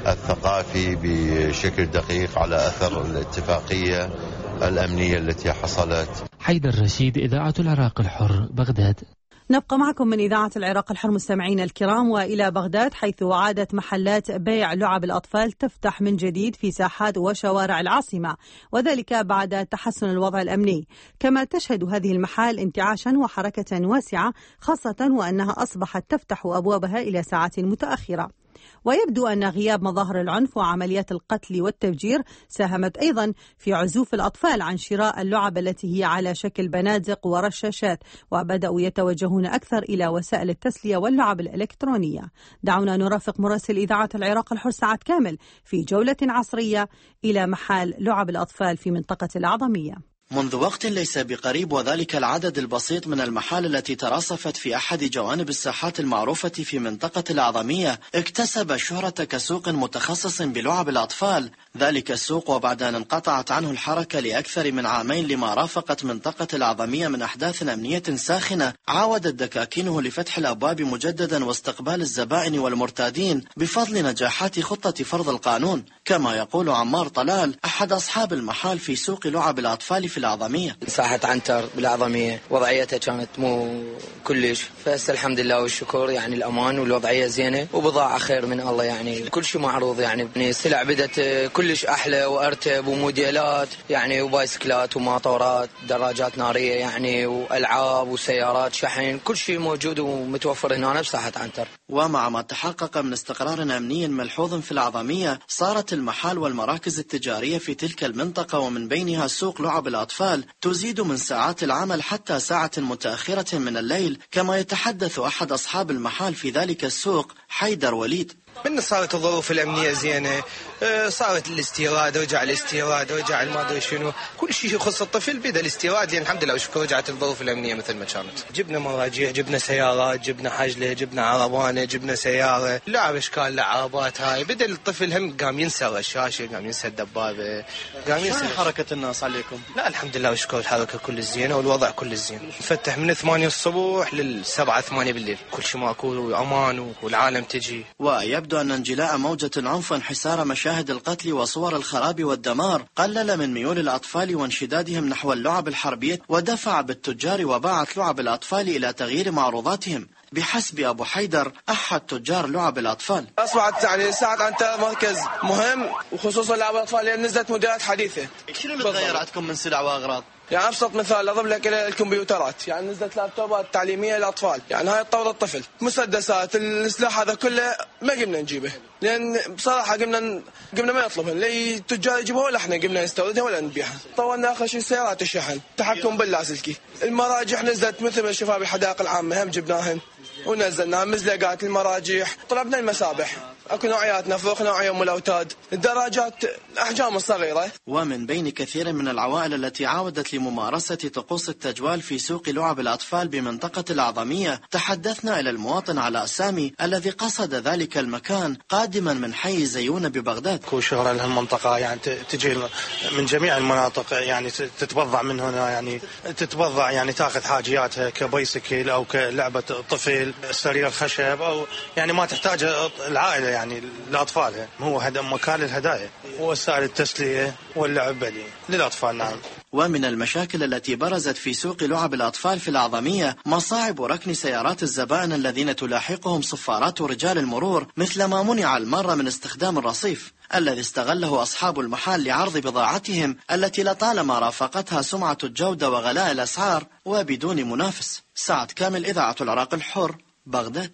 الثقافي بشكل دقيق على أثر الاتفاقية الأمنية التي حصلت. حيدر رشيد، إذاعة العراق الحر، بغداد. نبقى معكم من إذاعة العراق الحر مستمعين الكرام وإلى بغداد، حيث عادت محلات بيع لعب الأطفال تفتح من جديد في ساحات وشوارع العاصمة، وذلك بعد تحسن الوضع الأمني. كما تشهد هذه المحال انتعاشا وحركة واسعة، خاصة وأنها أصبحت تفتح أبوابها إلى ساعات متأخرة. ويبدو أن غياب مظاهر العنف وعمليات القتل والتفجير ساهمت أيضا في عزوف الأطفال عن شراء اللعب التي هي على شكل بنادق ورشاشات، وبدأوا يتوجهون أكثر إلى وسائل التسلية واللعب الإلكترونية. دعونا نرافق مراسل إذاعة العراق الحر سعد كامل في جولة عصرية إلى محل لعب الأطفال في منطقة الأعظمية. منذ وقت ليس بقريب، وذلك العدد البسيط من المحال التي تراصفت في أحد جوانب الساحات المعروفة في منطقة الأعظمية اكتسب الشهرة كسوق متخصص بلعب الأطفال. ذلك السوق وبعد أن انقطعت عنه الحركة لأكثر من عامين لما رافقت منطقة الأعظمية من أحداث أمنية ساخنة، عاودت دكاكينه لفتح الأبواب مجددا واستقبال الزبائن والمرتادين بفضل نجاحات خطة فرض القانون. كما يقول عمار طلال أحد أصحاب المحال في سوق لعب الأطفال في الأعظمية. ساحة عنتر بالأعظمية وضعيتها كانت مو كلش، بس الحمد لله والشكر يعني الأمان والوضعية زينة وبضاعة خير من الله، يعني كل شيء معروض، يعني السلع بدت كلش أحلى وأرتب وموديلات يعني وبايسكلات وماطورات دراجات نارية يعني وألعاب وسيارات شحن، كل شيء موجود ومتوفر هنا بساحة عنتر. ومع ما تحقق من استقرار أمني ملحوظ في الأعظمية، صارت المحال والمراكز التجارية في تلك المنطقة ومن بينها سوق لعب الأطفال تزيد من ساعات العمل حتى ساعة متأخرة من الليل. كما يتحدث أحد أصحاب المحال في ذلك السوق حيدر وليد. من صارت الظروف الأمنية زينة، صارت الاستيراد، رجع الاستيراد، رجع ما أدري شنو، كل شيء يخص الطفل بدأ الاستيراد، لأن الحمد لله وشكر رجعت الظروف الأمنية مثل ما كانت. جبنا مراجيح، جبنا سيارات، جبنا حجلة، جبنا عربانة، جبنا سيارة، لعب إشكال لعابات. هاي بدأ الطفل هم قام ينسى الرشاشة، قام ينسى الدبابة، قام ينسى حركة الناس عليكم. لا الحمد لله وشكر الحركة كل الزينة والوضع كل الزين. نفتح من 8 الصبح لل7 8 بالليل، كل شيء ماكو وأمان والعالم تجي. ويبدو أن انجلاء موجة عنف وانحسار مشاهد القتل وصور الخراب والدمار قلل من ميول الأطفال وانشدادهم نحو اللعب الحربية، ودفع بالتجار وباعة لعب الأطفال إلى تغيير معروضاتهم. بحسب أبو حيدر أحد تجار لعب الأطفال، أصبحت يعني ساعة أنت مركز مهم وخصوصا لعب الأطفال لأن نزلت موديلات حديثة. شنو اللي تغير عندكم من سلع وأغراض؟ يعني أبسط مثال أضرب لك الكمبيوترات، يعني نزلت لابتوبات تعليمية للأطفال، يعني هاي تطور الطفل، مسدسات، السلاح هذا كله ما قمنا نجيبه، لأن بصراحة قمنا ما يطلبهن، لا التجار يجيبوها ولا إحنا قمنا نستوردها ولا نبيعها. طورنا آخر شيء سيارات الشحن، تحكم باللاسلكي، المراجح نزلت مثل ما شفها بالحدائق العامة هم جبناهن ونزلنا مزلقات المراجيح، طلبنا المسابح، اكو نوعيات نفخ، نوعية ام الاوتاد، الدراجات احجام صغيرة. ومن بين كثير من العوائل التي عاودت لممارسة طقوس التجوال في سوق لعب الأطفال بمنطقة الأعظمية، تحدثنا إلى المواطن علاء سامي الذي قصد ذلك المكان قادما من حي زيون ببغداد. كو شهرة لهالمنطقة، يعني تجي من جميع المناطق، يعني تتبضع من هنا، يعني تتبضع يعني تاخذ حاجياتها كبايسكل او كلعبة طفل، سرير خشب، او يعني ما تحتاج العائلة يعني لأطفالها. هو مكان الهدايا ووسائل التسلية واللعب بدي للأطفال. نعم. ومن المشاكل التي برزت في سوق لعب الأطفال في الأعظمية مصاعب ركن سيارات الزبائن الذين تلاحقهم صفارات رجال المرور، مثل ما منع المارة من استخدام الرصيف الذي استغله أصحاب المحال لعرض بضاعتهم التي لطالما رافقتها سمعة الجودة وغلاء الأسعار وبدون منافس. سعد كامل، إذاعة العراق الحر، بغداد.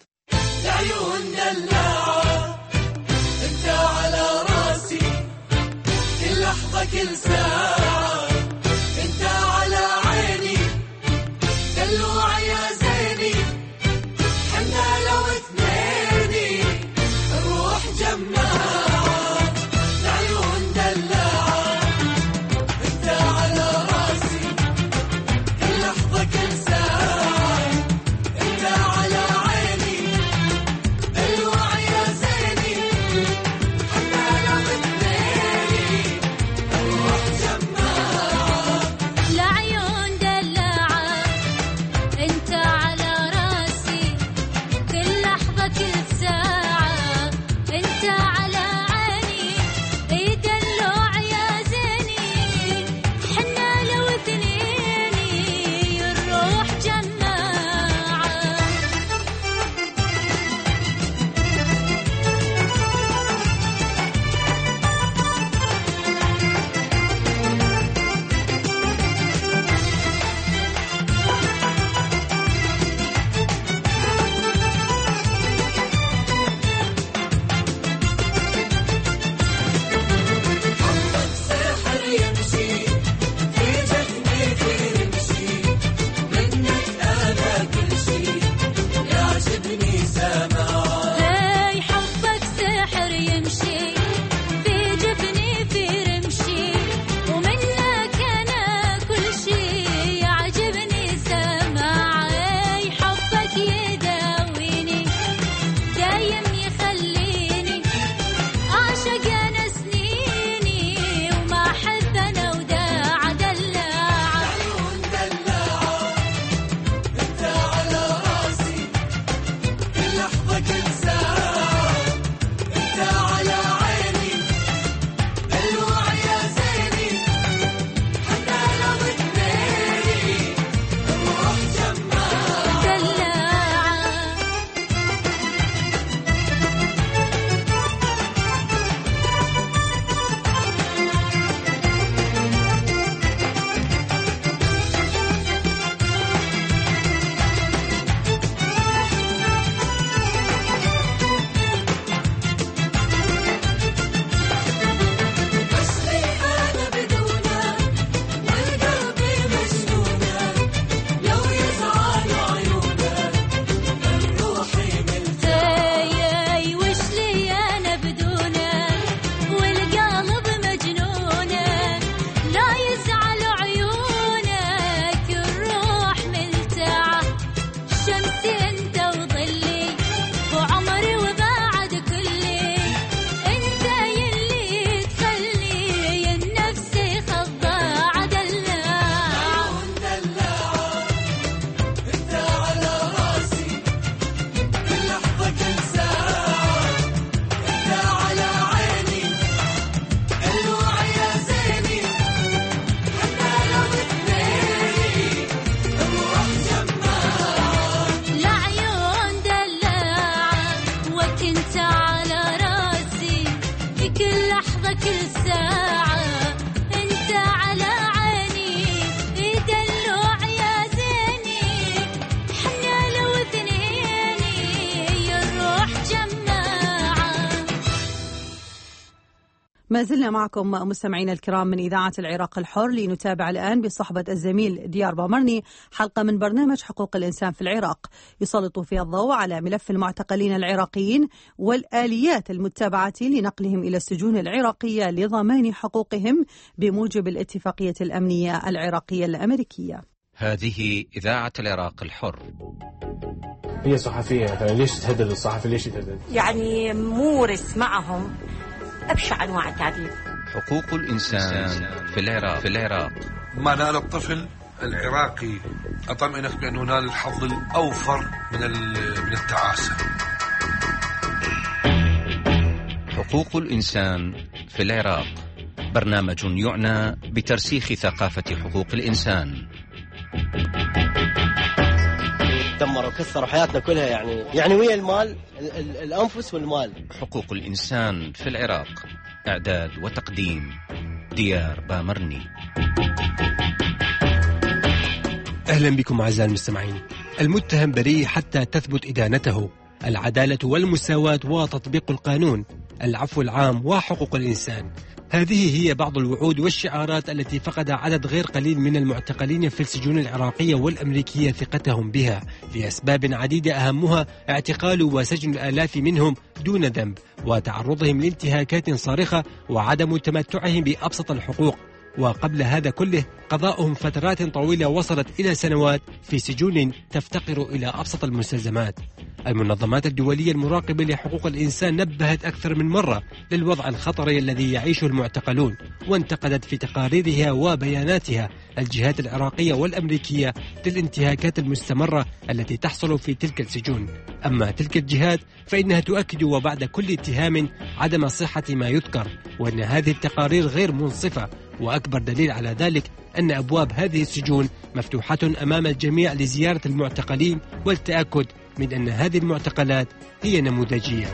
العيون دلعة انت على راسي، كل كل ساعة، انت على عيني دلوع يا زيني، حنا لو اثنيني الروح جماعة، العيون دلاعة، انت على راسي كل لحظة كل ساعة، انت على عيني دلوع يا زيني، حنا لو اثنيني الروح جماعة، العيون دلاعة، انت على راسي كل لحظة كل ساعة، انت على عيني دلوع يا زيني، حنا لو اثنيني الروح جماعة. حبك سحر يمشي في جفني في رمشي، منك أنا كل شي يعجبني سماع. هاي حبك سحر يمشي في جفني في رمشي، ومنك أنا كل شي يعجبني سماع. هاي حبك يداويني دايم يخليني أعشق أنا سنيني، وما أحب أنا وداع دلاعة. العيون دلاعة، انت على راسي كل لحظة كل ساعة، انت على عيني دلوع يا زيني، حنا لو اثنيني الروح جماعة، دلاعة. بس لي أنا بدونك والقلب مجنونة، لو يزعل عيونك روحي هاي وش لي أنا بدونك والقلب مجنونك، لا يزعل عيونك الروح ملتعة. شمسي أنت وظلي وعمري وبعد كلي، أنت يلي تخلي النفس خضاعة دلاعة. دلاعة، انت على راسي كل لحظة كل ساعة، انت على عيني دلوع يا زيني، حنا لو اثنيني الروح جماعة. العيون دلاعة، وكنت على راسي في كل لحظة كل ساعة، انت على عيني دلوع يا زيني، حنا لو اثنيني الروح جماعة. ما زلنا معكم مستمعينا الكرام من إذاعة العراق الحر، لنتابع الآن بصحبة الزميل ديار بامرني حلقة من برنامج حقوق الإنسان في العراق، يسلط فيها الضوء على ملف المعتقلين العراقيين والآليات المتبعة لنقلهم إلى السجون العراقية لضمان حقوقهم بموجب الاتفاقية الأمنية العراقية الأمريكية. هذه إذاعة العراق الحر. هي صحفية مثلا، ليش تهدد الصحفي؟ ليش يتهدد؟ يعني مورس معهم أبشع أنواع التعذيب. حقوق الإنسان في العراق. ما نال الطفل العراقي أطمئنك بأنه نال الحظ الأوفر من التعاسة. حقوق الإنسان في العراق، برنامج يعنى بترسيخ ثقافة حقوق الإنسان. دمروا كسروا حياتنا كلها، يعني ويا المال، الأنفس والمال. حقوق الإنسان في العراق، إعداد وتقديم ديار بامرني. أهلا بكم أعزائي المستمعين. المتهم بريء حتى تثبت إدانته. العدالة والمساواة وتطبيق القانون، العفو العام وحقوق الإنسان. هذه هي بعض الوعود والشعارات التي فقد عدد غير قليل من المعتقلين في السجون العراقية والأمريكية ثقتهم بها لأسباب عديدة، أهمها اعتقال وسجن الآلاف منهم دون ذنب، وتعرضهم لانتهاكات صارخة، وعدم تمتعهم بأبسط الحقوق. وقبل هذا كله قضاؤهم فترات طويلة وصلت إلى سنوات في سجون تفتقر إلى أبسط المستلزمات. المنظمات الدولية المراقبة لحقوق الإنسان نبهت أكثر من مرة للوضع الخطر الذي يعيشه المعتقلون، وانتقدت في تقاريرها وبياناتها الجهات العراقية والأمريكية للانتهاكات المستمرة التي تحصل في تلك السجون. أما تلك الجهات فإنها تؤكد وبعد كل اتهام عدم صحة ما يذكر، وأن هذه التقارير غير منصفة، وأكبر دليل على ذلك أن أبواب هذه السجون مفتوحة أمام الجميع لزيارة المعتقلين والتأكد من أن هذه المعتقلات هي نموذجية.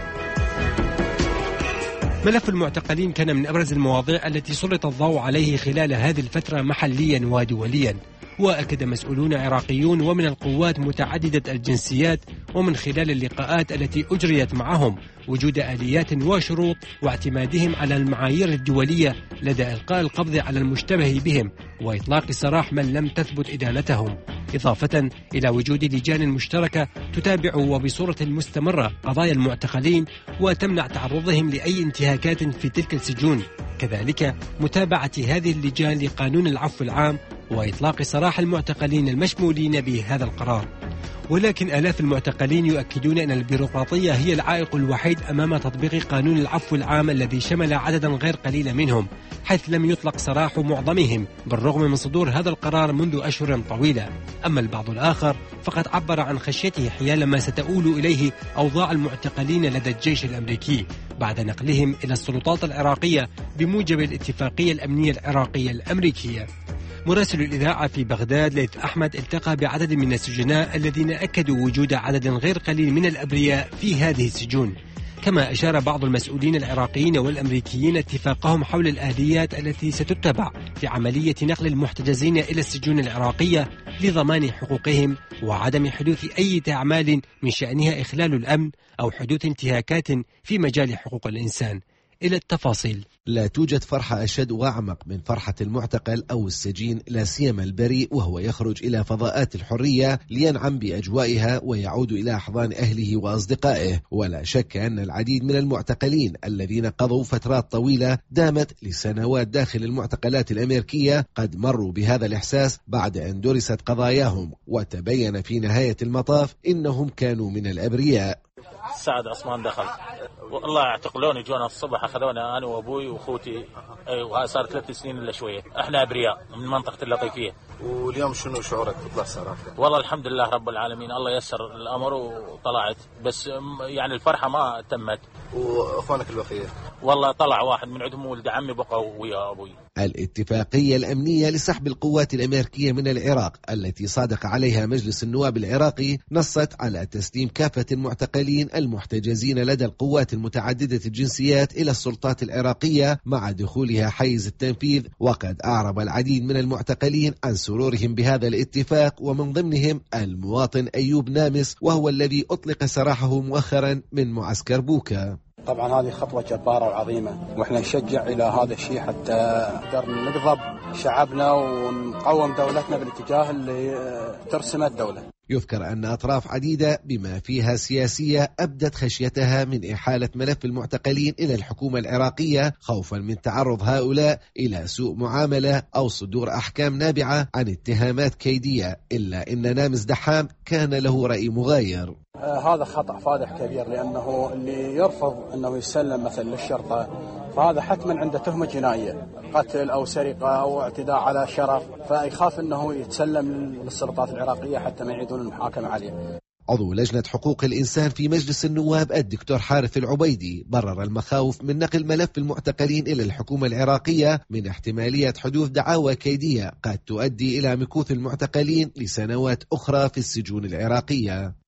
ملف المعتقلين كان من أبرز المواضيع التي سلط الضوء عليه خلال هذه الفترة محليا ودوليا، وأكد مسؤولون عراقيون ومن القوات متعددة الجنسيات ومن خلال اللقاءات التي أجريت معهم وجود آليات وشروط واعتمادهم على المعايير الدولية لدى إلقاء القبض على المشتبه بهم وإطلاق سراح من لم تثبت إدانتهم، إضافة إلى وجود لجان مشتركة تتابع وبصورة مستمرة قضايا المعتقلين وتمنع تعرضهم لأي انتهاكات في تلك السجون، كذلك متابعة هذه اللجان لقانون العفو العام وإطلاق سراح المعتقلين المشمولين بهذا القرار. ولكن آلاف المعتقلين يؤكدون أن البيروقراطية هي العائق الوحيد أمام تطبيق قانون العفو العام الذي شمل عددا غير قليل منهم، حيث لم يطلق سراح معظمهم بالرغم من صدور هذا القرار منذ أشهر طويلة. أما البعض الآخر فقد عبر عن خشيته حيال ما ستؤول إليه أوضاع المعتقلين لدى الجيش الأمريكي بعد نقلهم إلى السلطات العراقية بموجب الاتفاقية الأمنية العراقية الأمريكية. مراسل الإذاعة في بغداد ليث أحمد التقى بعدد من السجناء الذين أكدوا وجود عدد غير قليل من الأبرياء في هذه السجون، كما أشار بعض المسؤولين العراقيين والأمريكيين اتفاقهم حول الآليات التي ستتبع في عملية نقل المحتجزين إلى السجون العراقية لضمان حقوقهم وعدم حدوث أي أعمال من شأنها إخلال الأمن أو حدوث انتهاكات في مجال حقوق الإنسان. إلى التفاصيل. لا توجد فرحة أشد وأعمق من فرحة المعتقل أو السجين، لا سيما البريء، وهو يخرج إلى فضاءات الحرية لينعم بأجوائها ويعود إلى أحضان أهله وأصدقائه. ولا شك أن العديد من المعتقلين الذين قضوا فترات طويلة دامت لسنوات داخل المعتقلات الأمريكية قد مروا بهذا الإحساس بعد أن درست قضاياهم وتبين في نهاية المطاف إنهم كانوا من الأبرياء. سعد عثمان دخل والله اعتقلوني، جونا الصبح اخذونا انا وابوي واخوتي، ايوه صار 3 سنين الا شويه. احنا ابرياء من منطقه اللطيفيه. واليوم شنو شعورك تطلع سراح؟ والله الحمد لله رب العالمين، الله يسر الامر وطلعت، بس يعني الفرحه ما تمت. واخوانك البقيه؟ والله طلع واحد من عندهم ولد عمي بقى ويا ابوي. الاتفاقية الأمنية لسحب القوات الأمريكية من العراق التي صادق عليها مجلس النواب العراقي نصت على تسليم كافة المعتقلين المحتجزين لدى القوات المتعددة الجنسيات إلى السلطات العراقية مع دخولها حيز التنفيذ. وقد أعرب العديد من المعتقلين عن سرورهم بهذا الاتفاق، ومن ضمنهم المواطن أيوب نامس، وهو الذي أطلق سراحه مؤخرا من معسكر بوكا. طبعا هذه خطوة جبارة وعظيمة، واحنا نشجع إلى هذا الشيء حتى نقدر نقضب شعبنا ونقوم دولتنا بالاتجاه اللي ترسمه الدولة. يذكر أن أطراف عديدة بما فيها سياسية أبدت خشيتها من إحالة ملف المعتقلين إلى الحكومة العراقية خوفا من تعرض هؤلاء إلى سوء معاملة أو صدور أحكام نابعة عن اتهامات كيدية، إلا إن نامس دحام كان له رأي مغاير. هذا خطأ فادح كبير، لأنه اللي يرفض أنه يسلم مثلا للشرطة فهذا حتما عنده تهمة جنائية، قتل أو سرقة أو اعتداء على شرف، فيخاف أنه يتسلم للسلطات العراقية حتى ما يعيدون المحاكمة عليه. عضو لجنة حقوق الإنسان في مجلس النواب الدكتور حارث العبيدي برر المخاوف من نقل ملف المعتقلين إلى الحكومة العراقية من احتمالية حدوث دعاوى كيدية قد تؤدي إلى مكوث المعتقلين لسنوات أخرى في السجون العراقية.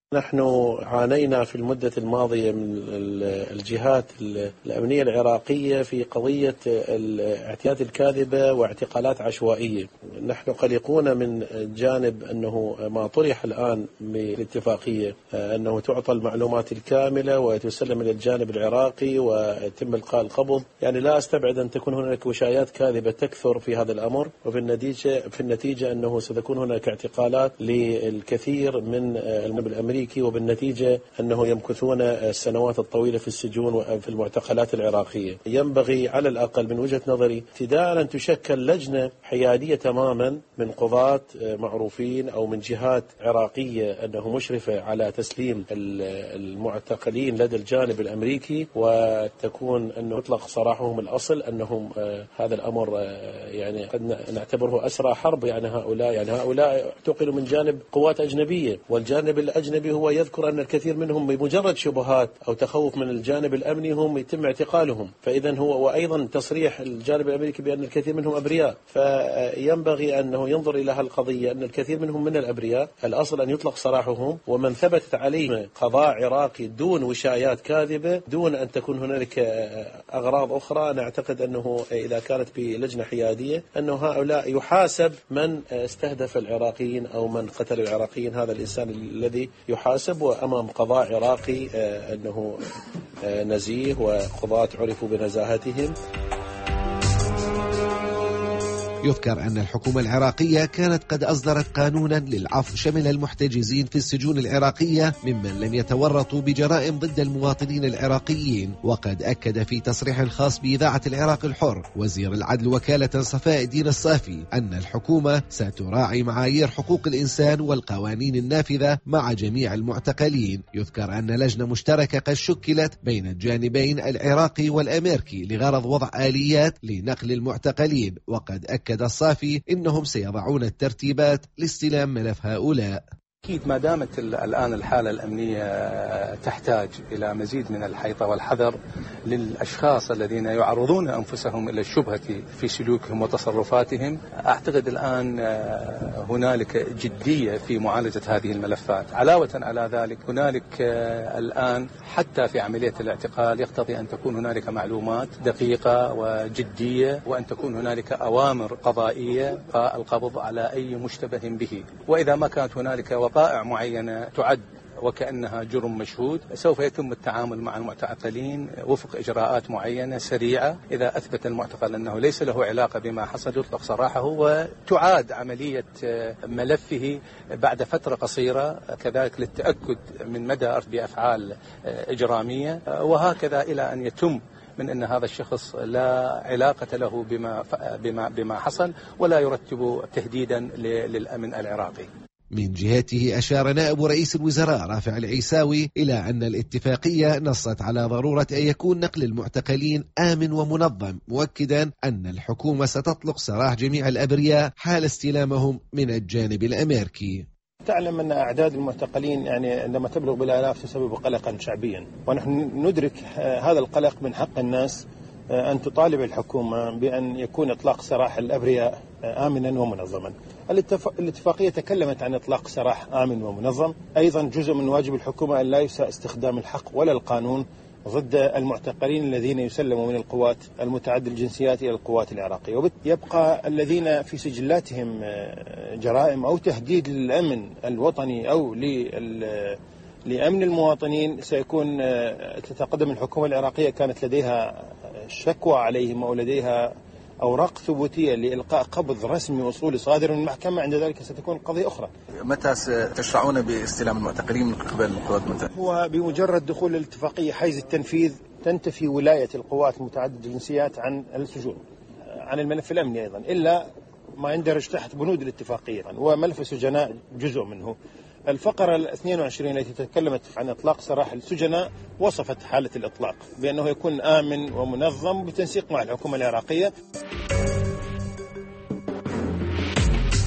نحن عانينا في المدة الماضية من الجهات الأمنية العراقية في قضية الاعتيادات الكاذبة واعتقالات عشوائية. نحن قلقون من جانب أنه ما طرح الآن بالاتفاقية أنه تعطى المعلومات الكاملة وتسلم إلى الجانب العراقي ويتم إلقاء القبض. يعني لا أستبعد أن تكون هناك وشايات كاذبة تكثر في هذا الأمر، وفي النتيجة أنه ستكون هناك اعتقالات للكثير من الأمريكي، وبالنتيجة أنه يمكثون السنوات الطويلة في السجون وفي المعتقلات العراقية. ينبغي على الأقل من وجهة نظري ابتداء أن تشكل لجنة حيادية تماما من قضاة معروفين أو من جهات عراقية أنه مشرفة على تسليم المعتقلين لدى الجانب الأمريكي، وتكون أنه يطلق سراحهم الأصل أنهم هذا الأمر يعني قد نعتبره أسرى حرب. يعني هؤلاء اعتقلوا من جانب قوات أجنبية، والجانب الأجنبي هو يذكر أن الكثير منهم بمجرد شبهات أو تخوف من الجانب الأمني هم يتم اعتقالهم. فإذا هو وأيضا تصريح الجانب الأمريكي بأن الكثير منهم أبرياء، فينبغي أنه ينظر إلى هالقضية أن الكثير منهم من الأبرياء الأصل أن يطلق سراحهم، ومن ثبتت عليه قضاء عراقي دون وشايات كاذبة دون أن تكون هنالك أغراض أخرى، نعتقد أنه إذا كانت بلجنة حيادية أنه هؤلاء يحاسب من استهدف العراقيين أو من قتل العراقيين، هذا الإنسان الذي يحاسب وأمام قضاء عراقي أنه نزيه وقضاة عرفوا بنزاهتهم. يذكر أن الحكومة العراقية كانت قد أصدرت قانونا للعفو شمل المحتجزين في السجون العراقية ممن لم يتورطوا بجرائم ضد المواطنين العراقيين. وقد أكد في تصريح خاص بإذاعة العراق الحر وزير العدل وكالة صفاء الدين الصافي أن الحكومة ستراعي معايير حقوق الإنسان والقوانين النافذة مع جميع المعتقلين. يذكر أن لجنة مشتركة قد شكلت بين الجانبين العراقي والأمريكي لغرض وضع آليات لنقل المعتقلين. وقد أكد الصافي إنهم سيضعون الترتيبات لاستلام ملف هؤلاء. أكيد ما دامت الآن الحالة الأمنية تحتاج إلى مزيد من الحيطة والحذر للأشخاص الذين يعرضون أنفسهم إلى الشبهة في سلوكهم وتصرفاتهم، أعتقد الآن هنالك جدية في معالجة هذه الملفات. علاوة على ذلك هنالك الآن حتى في عملية الاعتقال يقتضي أن تكون هنالك معلومات دقيقة وجدية، وأن تكون هنالك أوامر قضائية القبض على أي مشتبه به. وإذا ما كانت هنالك وقائع معينة تعد وكأنها جرم مشهود، سوف يتم التعامل مع المعتقلين وفق إجراءات معينة سريعة. إذا أثبت المعتقل أنه ليس له علاقة بما حصل يطلق سراحه وتعاد عملية ملفه بعد فترة قصيرة، كذلك للتأكد من مدى بأفعال إجرامية، وهكذا إلى أن يتم من أن هذا الشخص لا علاقة له بما حصل ولا يرتب تهديدا للأمن العراقي. من جهته أشار نائب رئيس الوزراء رافع العيساوي إلى أن الاتفاقية نصت على ضرورة أن يكون نقل المعتقلين آمن ومنظم، مؤكدا أن الحكومة ستطلق سراح جميع الأبرياء حال استلامهم من الجانب الأمريكي. تعلم أن أعداد المعتقلين يعني عندما تبلغ بالآلاف تسبب قلقا شعبيا، ونحن ندرك هذا القلق. من حق الناس أن تطالب الحكومة بأن يكون إطلاق سراح الأبرياء آمنا ومنظما. الاتفاقية تكلمت عن إطلاق سراح آمن ومنظم. أيضا جزء من واجب الحكومة أن لا يساء استخدام الحق ولا القانون ضد المعتقلين الذين يسلموا من القوات المتعدد الجنسيات إلى القوات العراقية. ويبقى الذين في سجلاتهم جرائم أو تهديد للأمن الوطني أو لأمن المواطنين سيكون تتقدم الحكومة العراقية كانت لديها شكوى عليهم أو لديها أوراق ثبوتية لإلقاء قبض رسمي وصولي صادر من المحكمة، عند ذلك ستكون قضية أخرى. متى ستشرعون باستلام المعتقلين من قبل القوات المتحدة؟ هو بمجرد دخول الاتفاقية حيز التنفيذ تنتفي ولاية القوات المتعددة الجنسيات عن السجون، عن الملف الأمني أيضا، إلا ما يندرج تحت بنود الاتفاقية، وملف السجناء جزء منه. الفقرة 22 التي تكلمت عن إطلاق سراح السجناء وصفت حالة الإطلاق بأنه يكون آمن ومنظم بتنسيق مع الحكومة العراقية.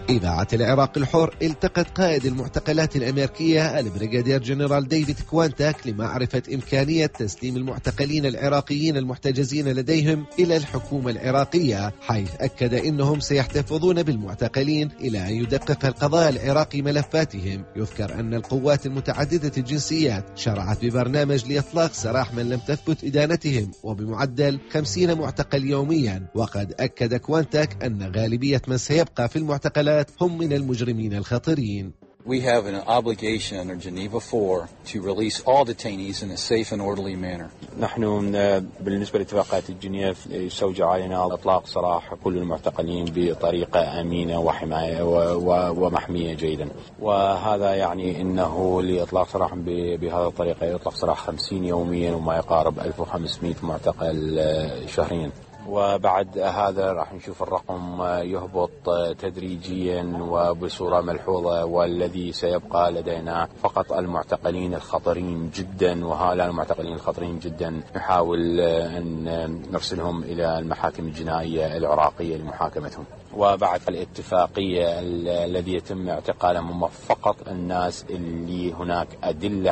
إذاعة العراق الحر التقت قائد المعتقلات الأمريكية البريغادير جنرال ديفيد كوانتاك لمعرفة إمكانية تسليم المعتقلين العراقيين المحتجزين لديهم إلى الحكومة العراقية، حيث أكد إنهم سيحتفظون بالمعتقلين إلى أن يدقق القضاء العراقي ملفاتهم. يذكر أن القوات المتعددة الجنسيات شرعت ببرنامج لإطلاق سراح من لم تثبت إدانتهم وبمعدل 50 معتقل يوميا، وقد أكد كوانتاك أن غالبية من سيبقى في المعتقلات هم من المجرمين الخطيرين. We have an obligation under Geneva 4 to release all detainees in a safe and orderly manner. نحن بالنسبة لاتفاقات الجنيف يستوجب علينا إطلاق سراح كل المعتقلين بطريقة أمينة وحماية ومحمية جيدا، وهذا يعني أنه لإطلاق سراح بهذه الطريقة يطلق سراح 50 يوميا وما يقارب 1500 معتقل شهريا. وبعد هذا راح نشوف الرقم يهبط تدريجيا وبصورة ملحوظة، والذي سيبقى لدينا فقط المعتقلين الخطرين جدا، وهؤلاء المعتقلين الخطرين جدا نحاول أن نرسلهم إلى المحاكم الجنائية العراقية لمحاكمتهم. وبعد الاتفاقية الذي يتم اعتقالهم هم فقط الناس اللي هناك أدلة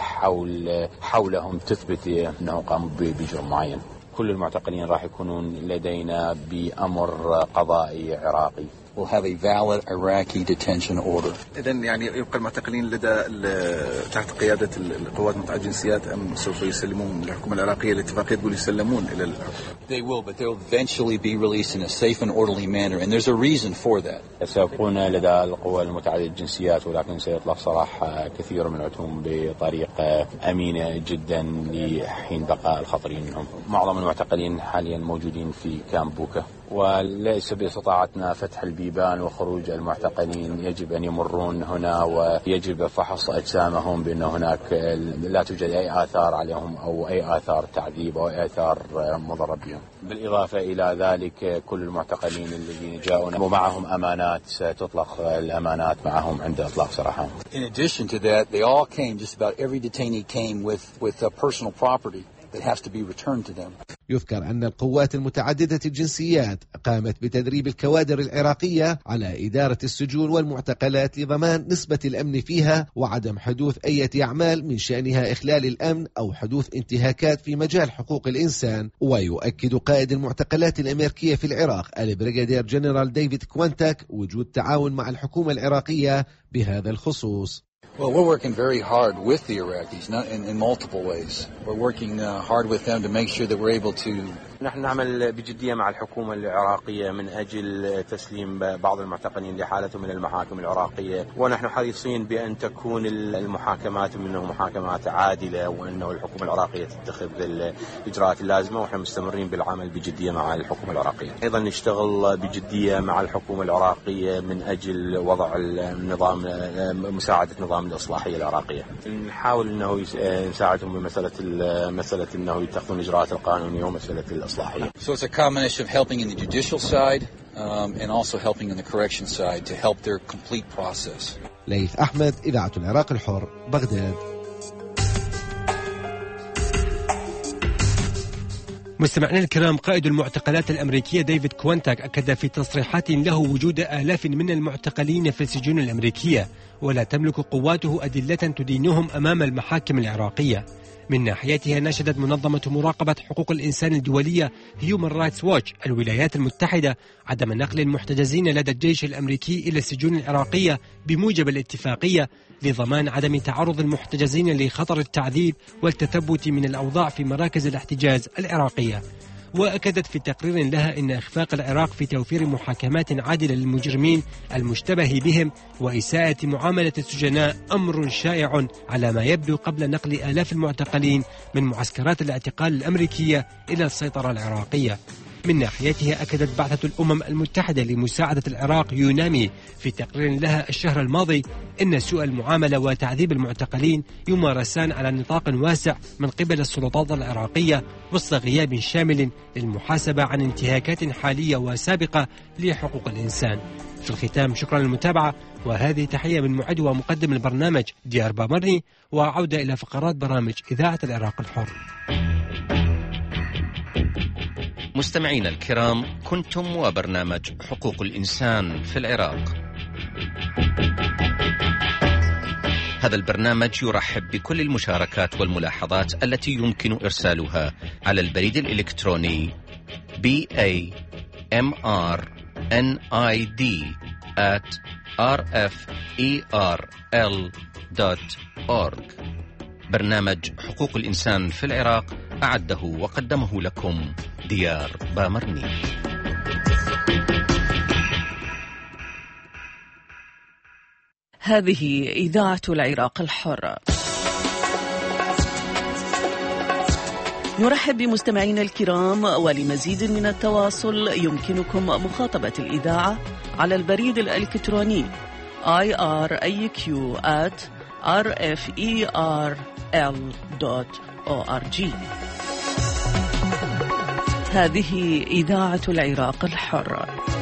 حولهم تثبت أنه قاموا بجرم معين. كل المعتقلين راح يكونون لدينا بأمر قضائي عراقي. We'll have a valid Iraqi detention order. إذن يعني يبقى المعتقلين لدى تحت قيادة القوات المتعددة الجنسيات أم سوف يسلمون للحكومة العراقية؟ الاتفاقية تقول يسلمون إلى الحكومة. They will, but they will eventually be released in a safe and orderly manner, and there's a reason for that. سيكون لدى القوى المتعددة الجنسيات، ولكن سيطلق سراح كثير منهم بطريقة أمينة جدا لحين بقاء الخطرين منهم. معظم المعتقلين حاليا موجودين في كامب بوكا، وليس باستطاعتنا فتح البيبان وخروج المعتقلين. يجب أن يمرون هنا ويجب فحص أجسامهم بأن هناك لا توجد أي آثار عليهم أو أي آثار تعذيب أو أي آثار مضرة بهم. بالإضافة إلى ذلك كل المعتقلين الذين جاءون ومعهم أمانات ستطلق الأمانات معهم عند إطلاق سراحهم. In addition to that, they all came, just about every detainee came with personal property that has to be returned to them. يذكر أن القوات المتعددة الجنسيات قامت بتدريب الكوادر العراقية على إدارة السجون والمعتقلات لضمان نسبة الأمن فيها وعدم حدوث أي أعمال من شأنها إخلال الأمن أو حدوث انتهاكات في مجال حقوق الإنسان. ويؤكد قائد المعتقلات الأمريكية في العراق البريغادير جنرال ديفيد كوانتاك وجود تعاون مع الحكومة العراقية بهذا الخصوص. Well, we're working very hard with the Iraqis in multiple ways. We're working hard with them to make sure that we're able to. نحن نعمل بجدية مع الحكومة العراقية من أجل تسليم بعض المعتقلين لحالتهم من المحاكم العراقية، ونحن حريصين بأن تكون المحاكمات منه محاكمات عادلة، وأنه الحكومة العراقية تتخذ الإجراءات اللازمة، ونحن مستمرين بالعمل بجدية مع الحكومة العراقية. أيضا نشتغل بجدية مع الحكومة العراقية من أجل وضع النظام، مساعدة نظام الإصلاحية العراقية. نحاول أنه نساعدهم بمسألة أنه يتخذون الإجراءات القانونية ومسألة الإصلاحية. So it's a combination of helping in the judicial side and also helping in the correction side to help their complete process. ليث أحمد، إذاعة العراق الحر، بغداد. مستمعينا الكرام، قائد المعتقلات الأمريكية ديفيد كوانتاك أكد في تصريحات له وجود آلاف من المعتقلين في السجون الأمريكية، ولا تملك قواته أدلة تدينهم أمام المحاكم العراقية. من ناحيتها نشدت منظمة مراقبة حقوق الإنسان الدولية هيومن رايتس ووتش الولايات المتحدة عدم نقل المحتجزين لدى الجيش الأمريكي إلى السجون العراقية بموجب الاتفاقية لضمان عدم تعرض المحتجزين لخطر التعذيب والتثبت من الأوضاع في مراكز الاحتجاز العراقية. وأكدت في تقرير لها أن إخفاق العراق في توفير محاكمات عادلة للمجرمين المشتبه بهم وإساءة معاملة السجناء أمر شائع على ما يبدو قبل نقل آلاف المعتقلين من معسكرات الاعتقال الأمريكية إلى السيطرة العراقية. من ناحيتها أكدت بعثة الأمم المتحدة لمساعدة العراق يونامي في تقرير لها الشهر الماضي أن سوء المعاملة وتعذيب المعتقلين يمارسان على نطاق واسع من قبل السلطات العراقية وسط غياب شامل للمحاسبة عن انتهاكات حالية وسابقة لحقوق الإنسان. في الختام، شكرا للمتابعة، وهذه تحية من معد ومقدم البرنامج ديار بامرني، وعودة إلى فقرات برامج إذاعة العراق الحر. مستمعينا الكرام، كنتم وبرنامج حقوق الإنسان في العراق. هذا البرنامج يرحب بكل المشاركات والملاحظات التي يمكن إرسالها على البريد الإلكتروني bamrnid@rferl.org. برنامج حقوق الإنسان في العراق أعده وقدمه لكم ديار بامرني. هذه إذاعة العراق الحر. نرحب بمستمعينا الكرام، ولمزيد من التواصل يمكنكم مخاطبة الإذاعة على البريد الإلكتروني iraq@rferl.org. هذه إذاعة العراق الحر.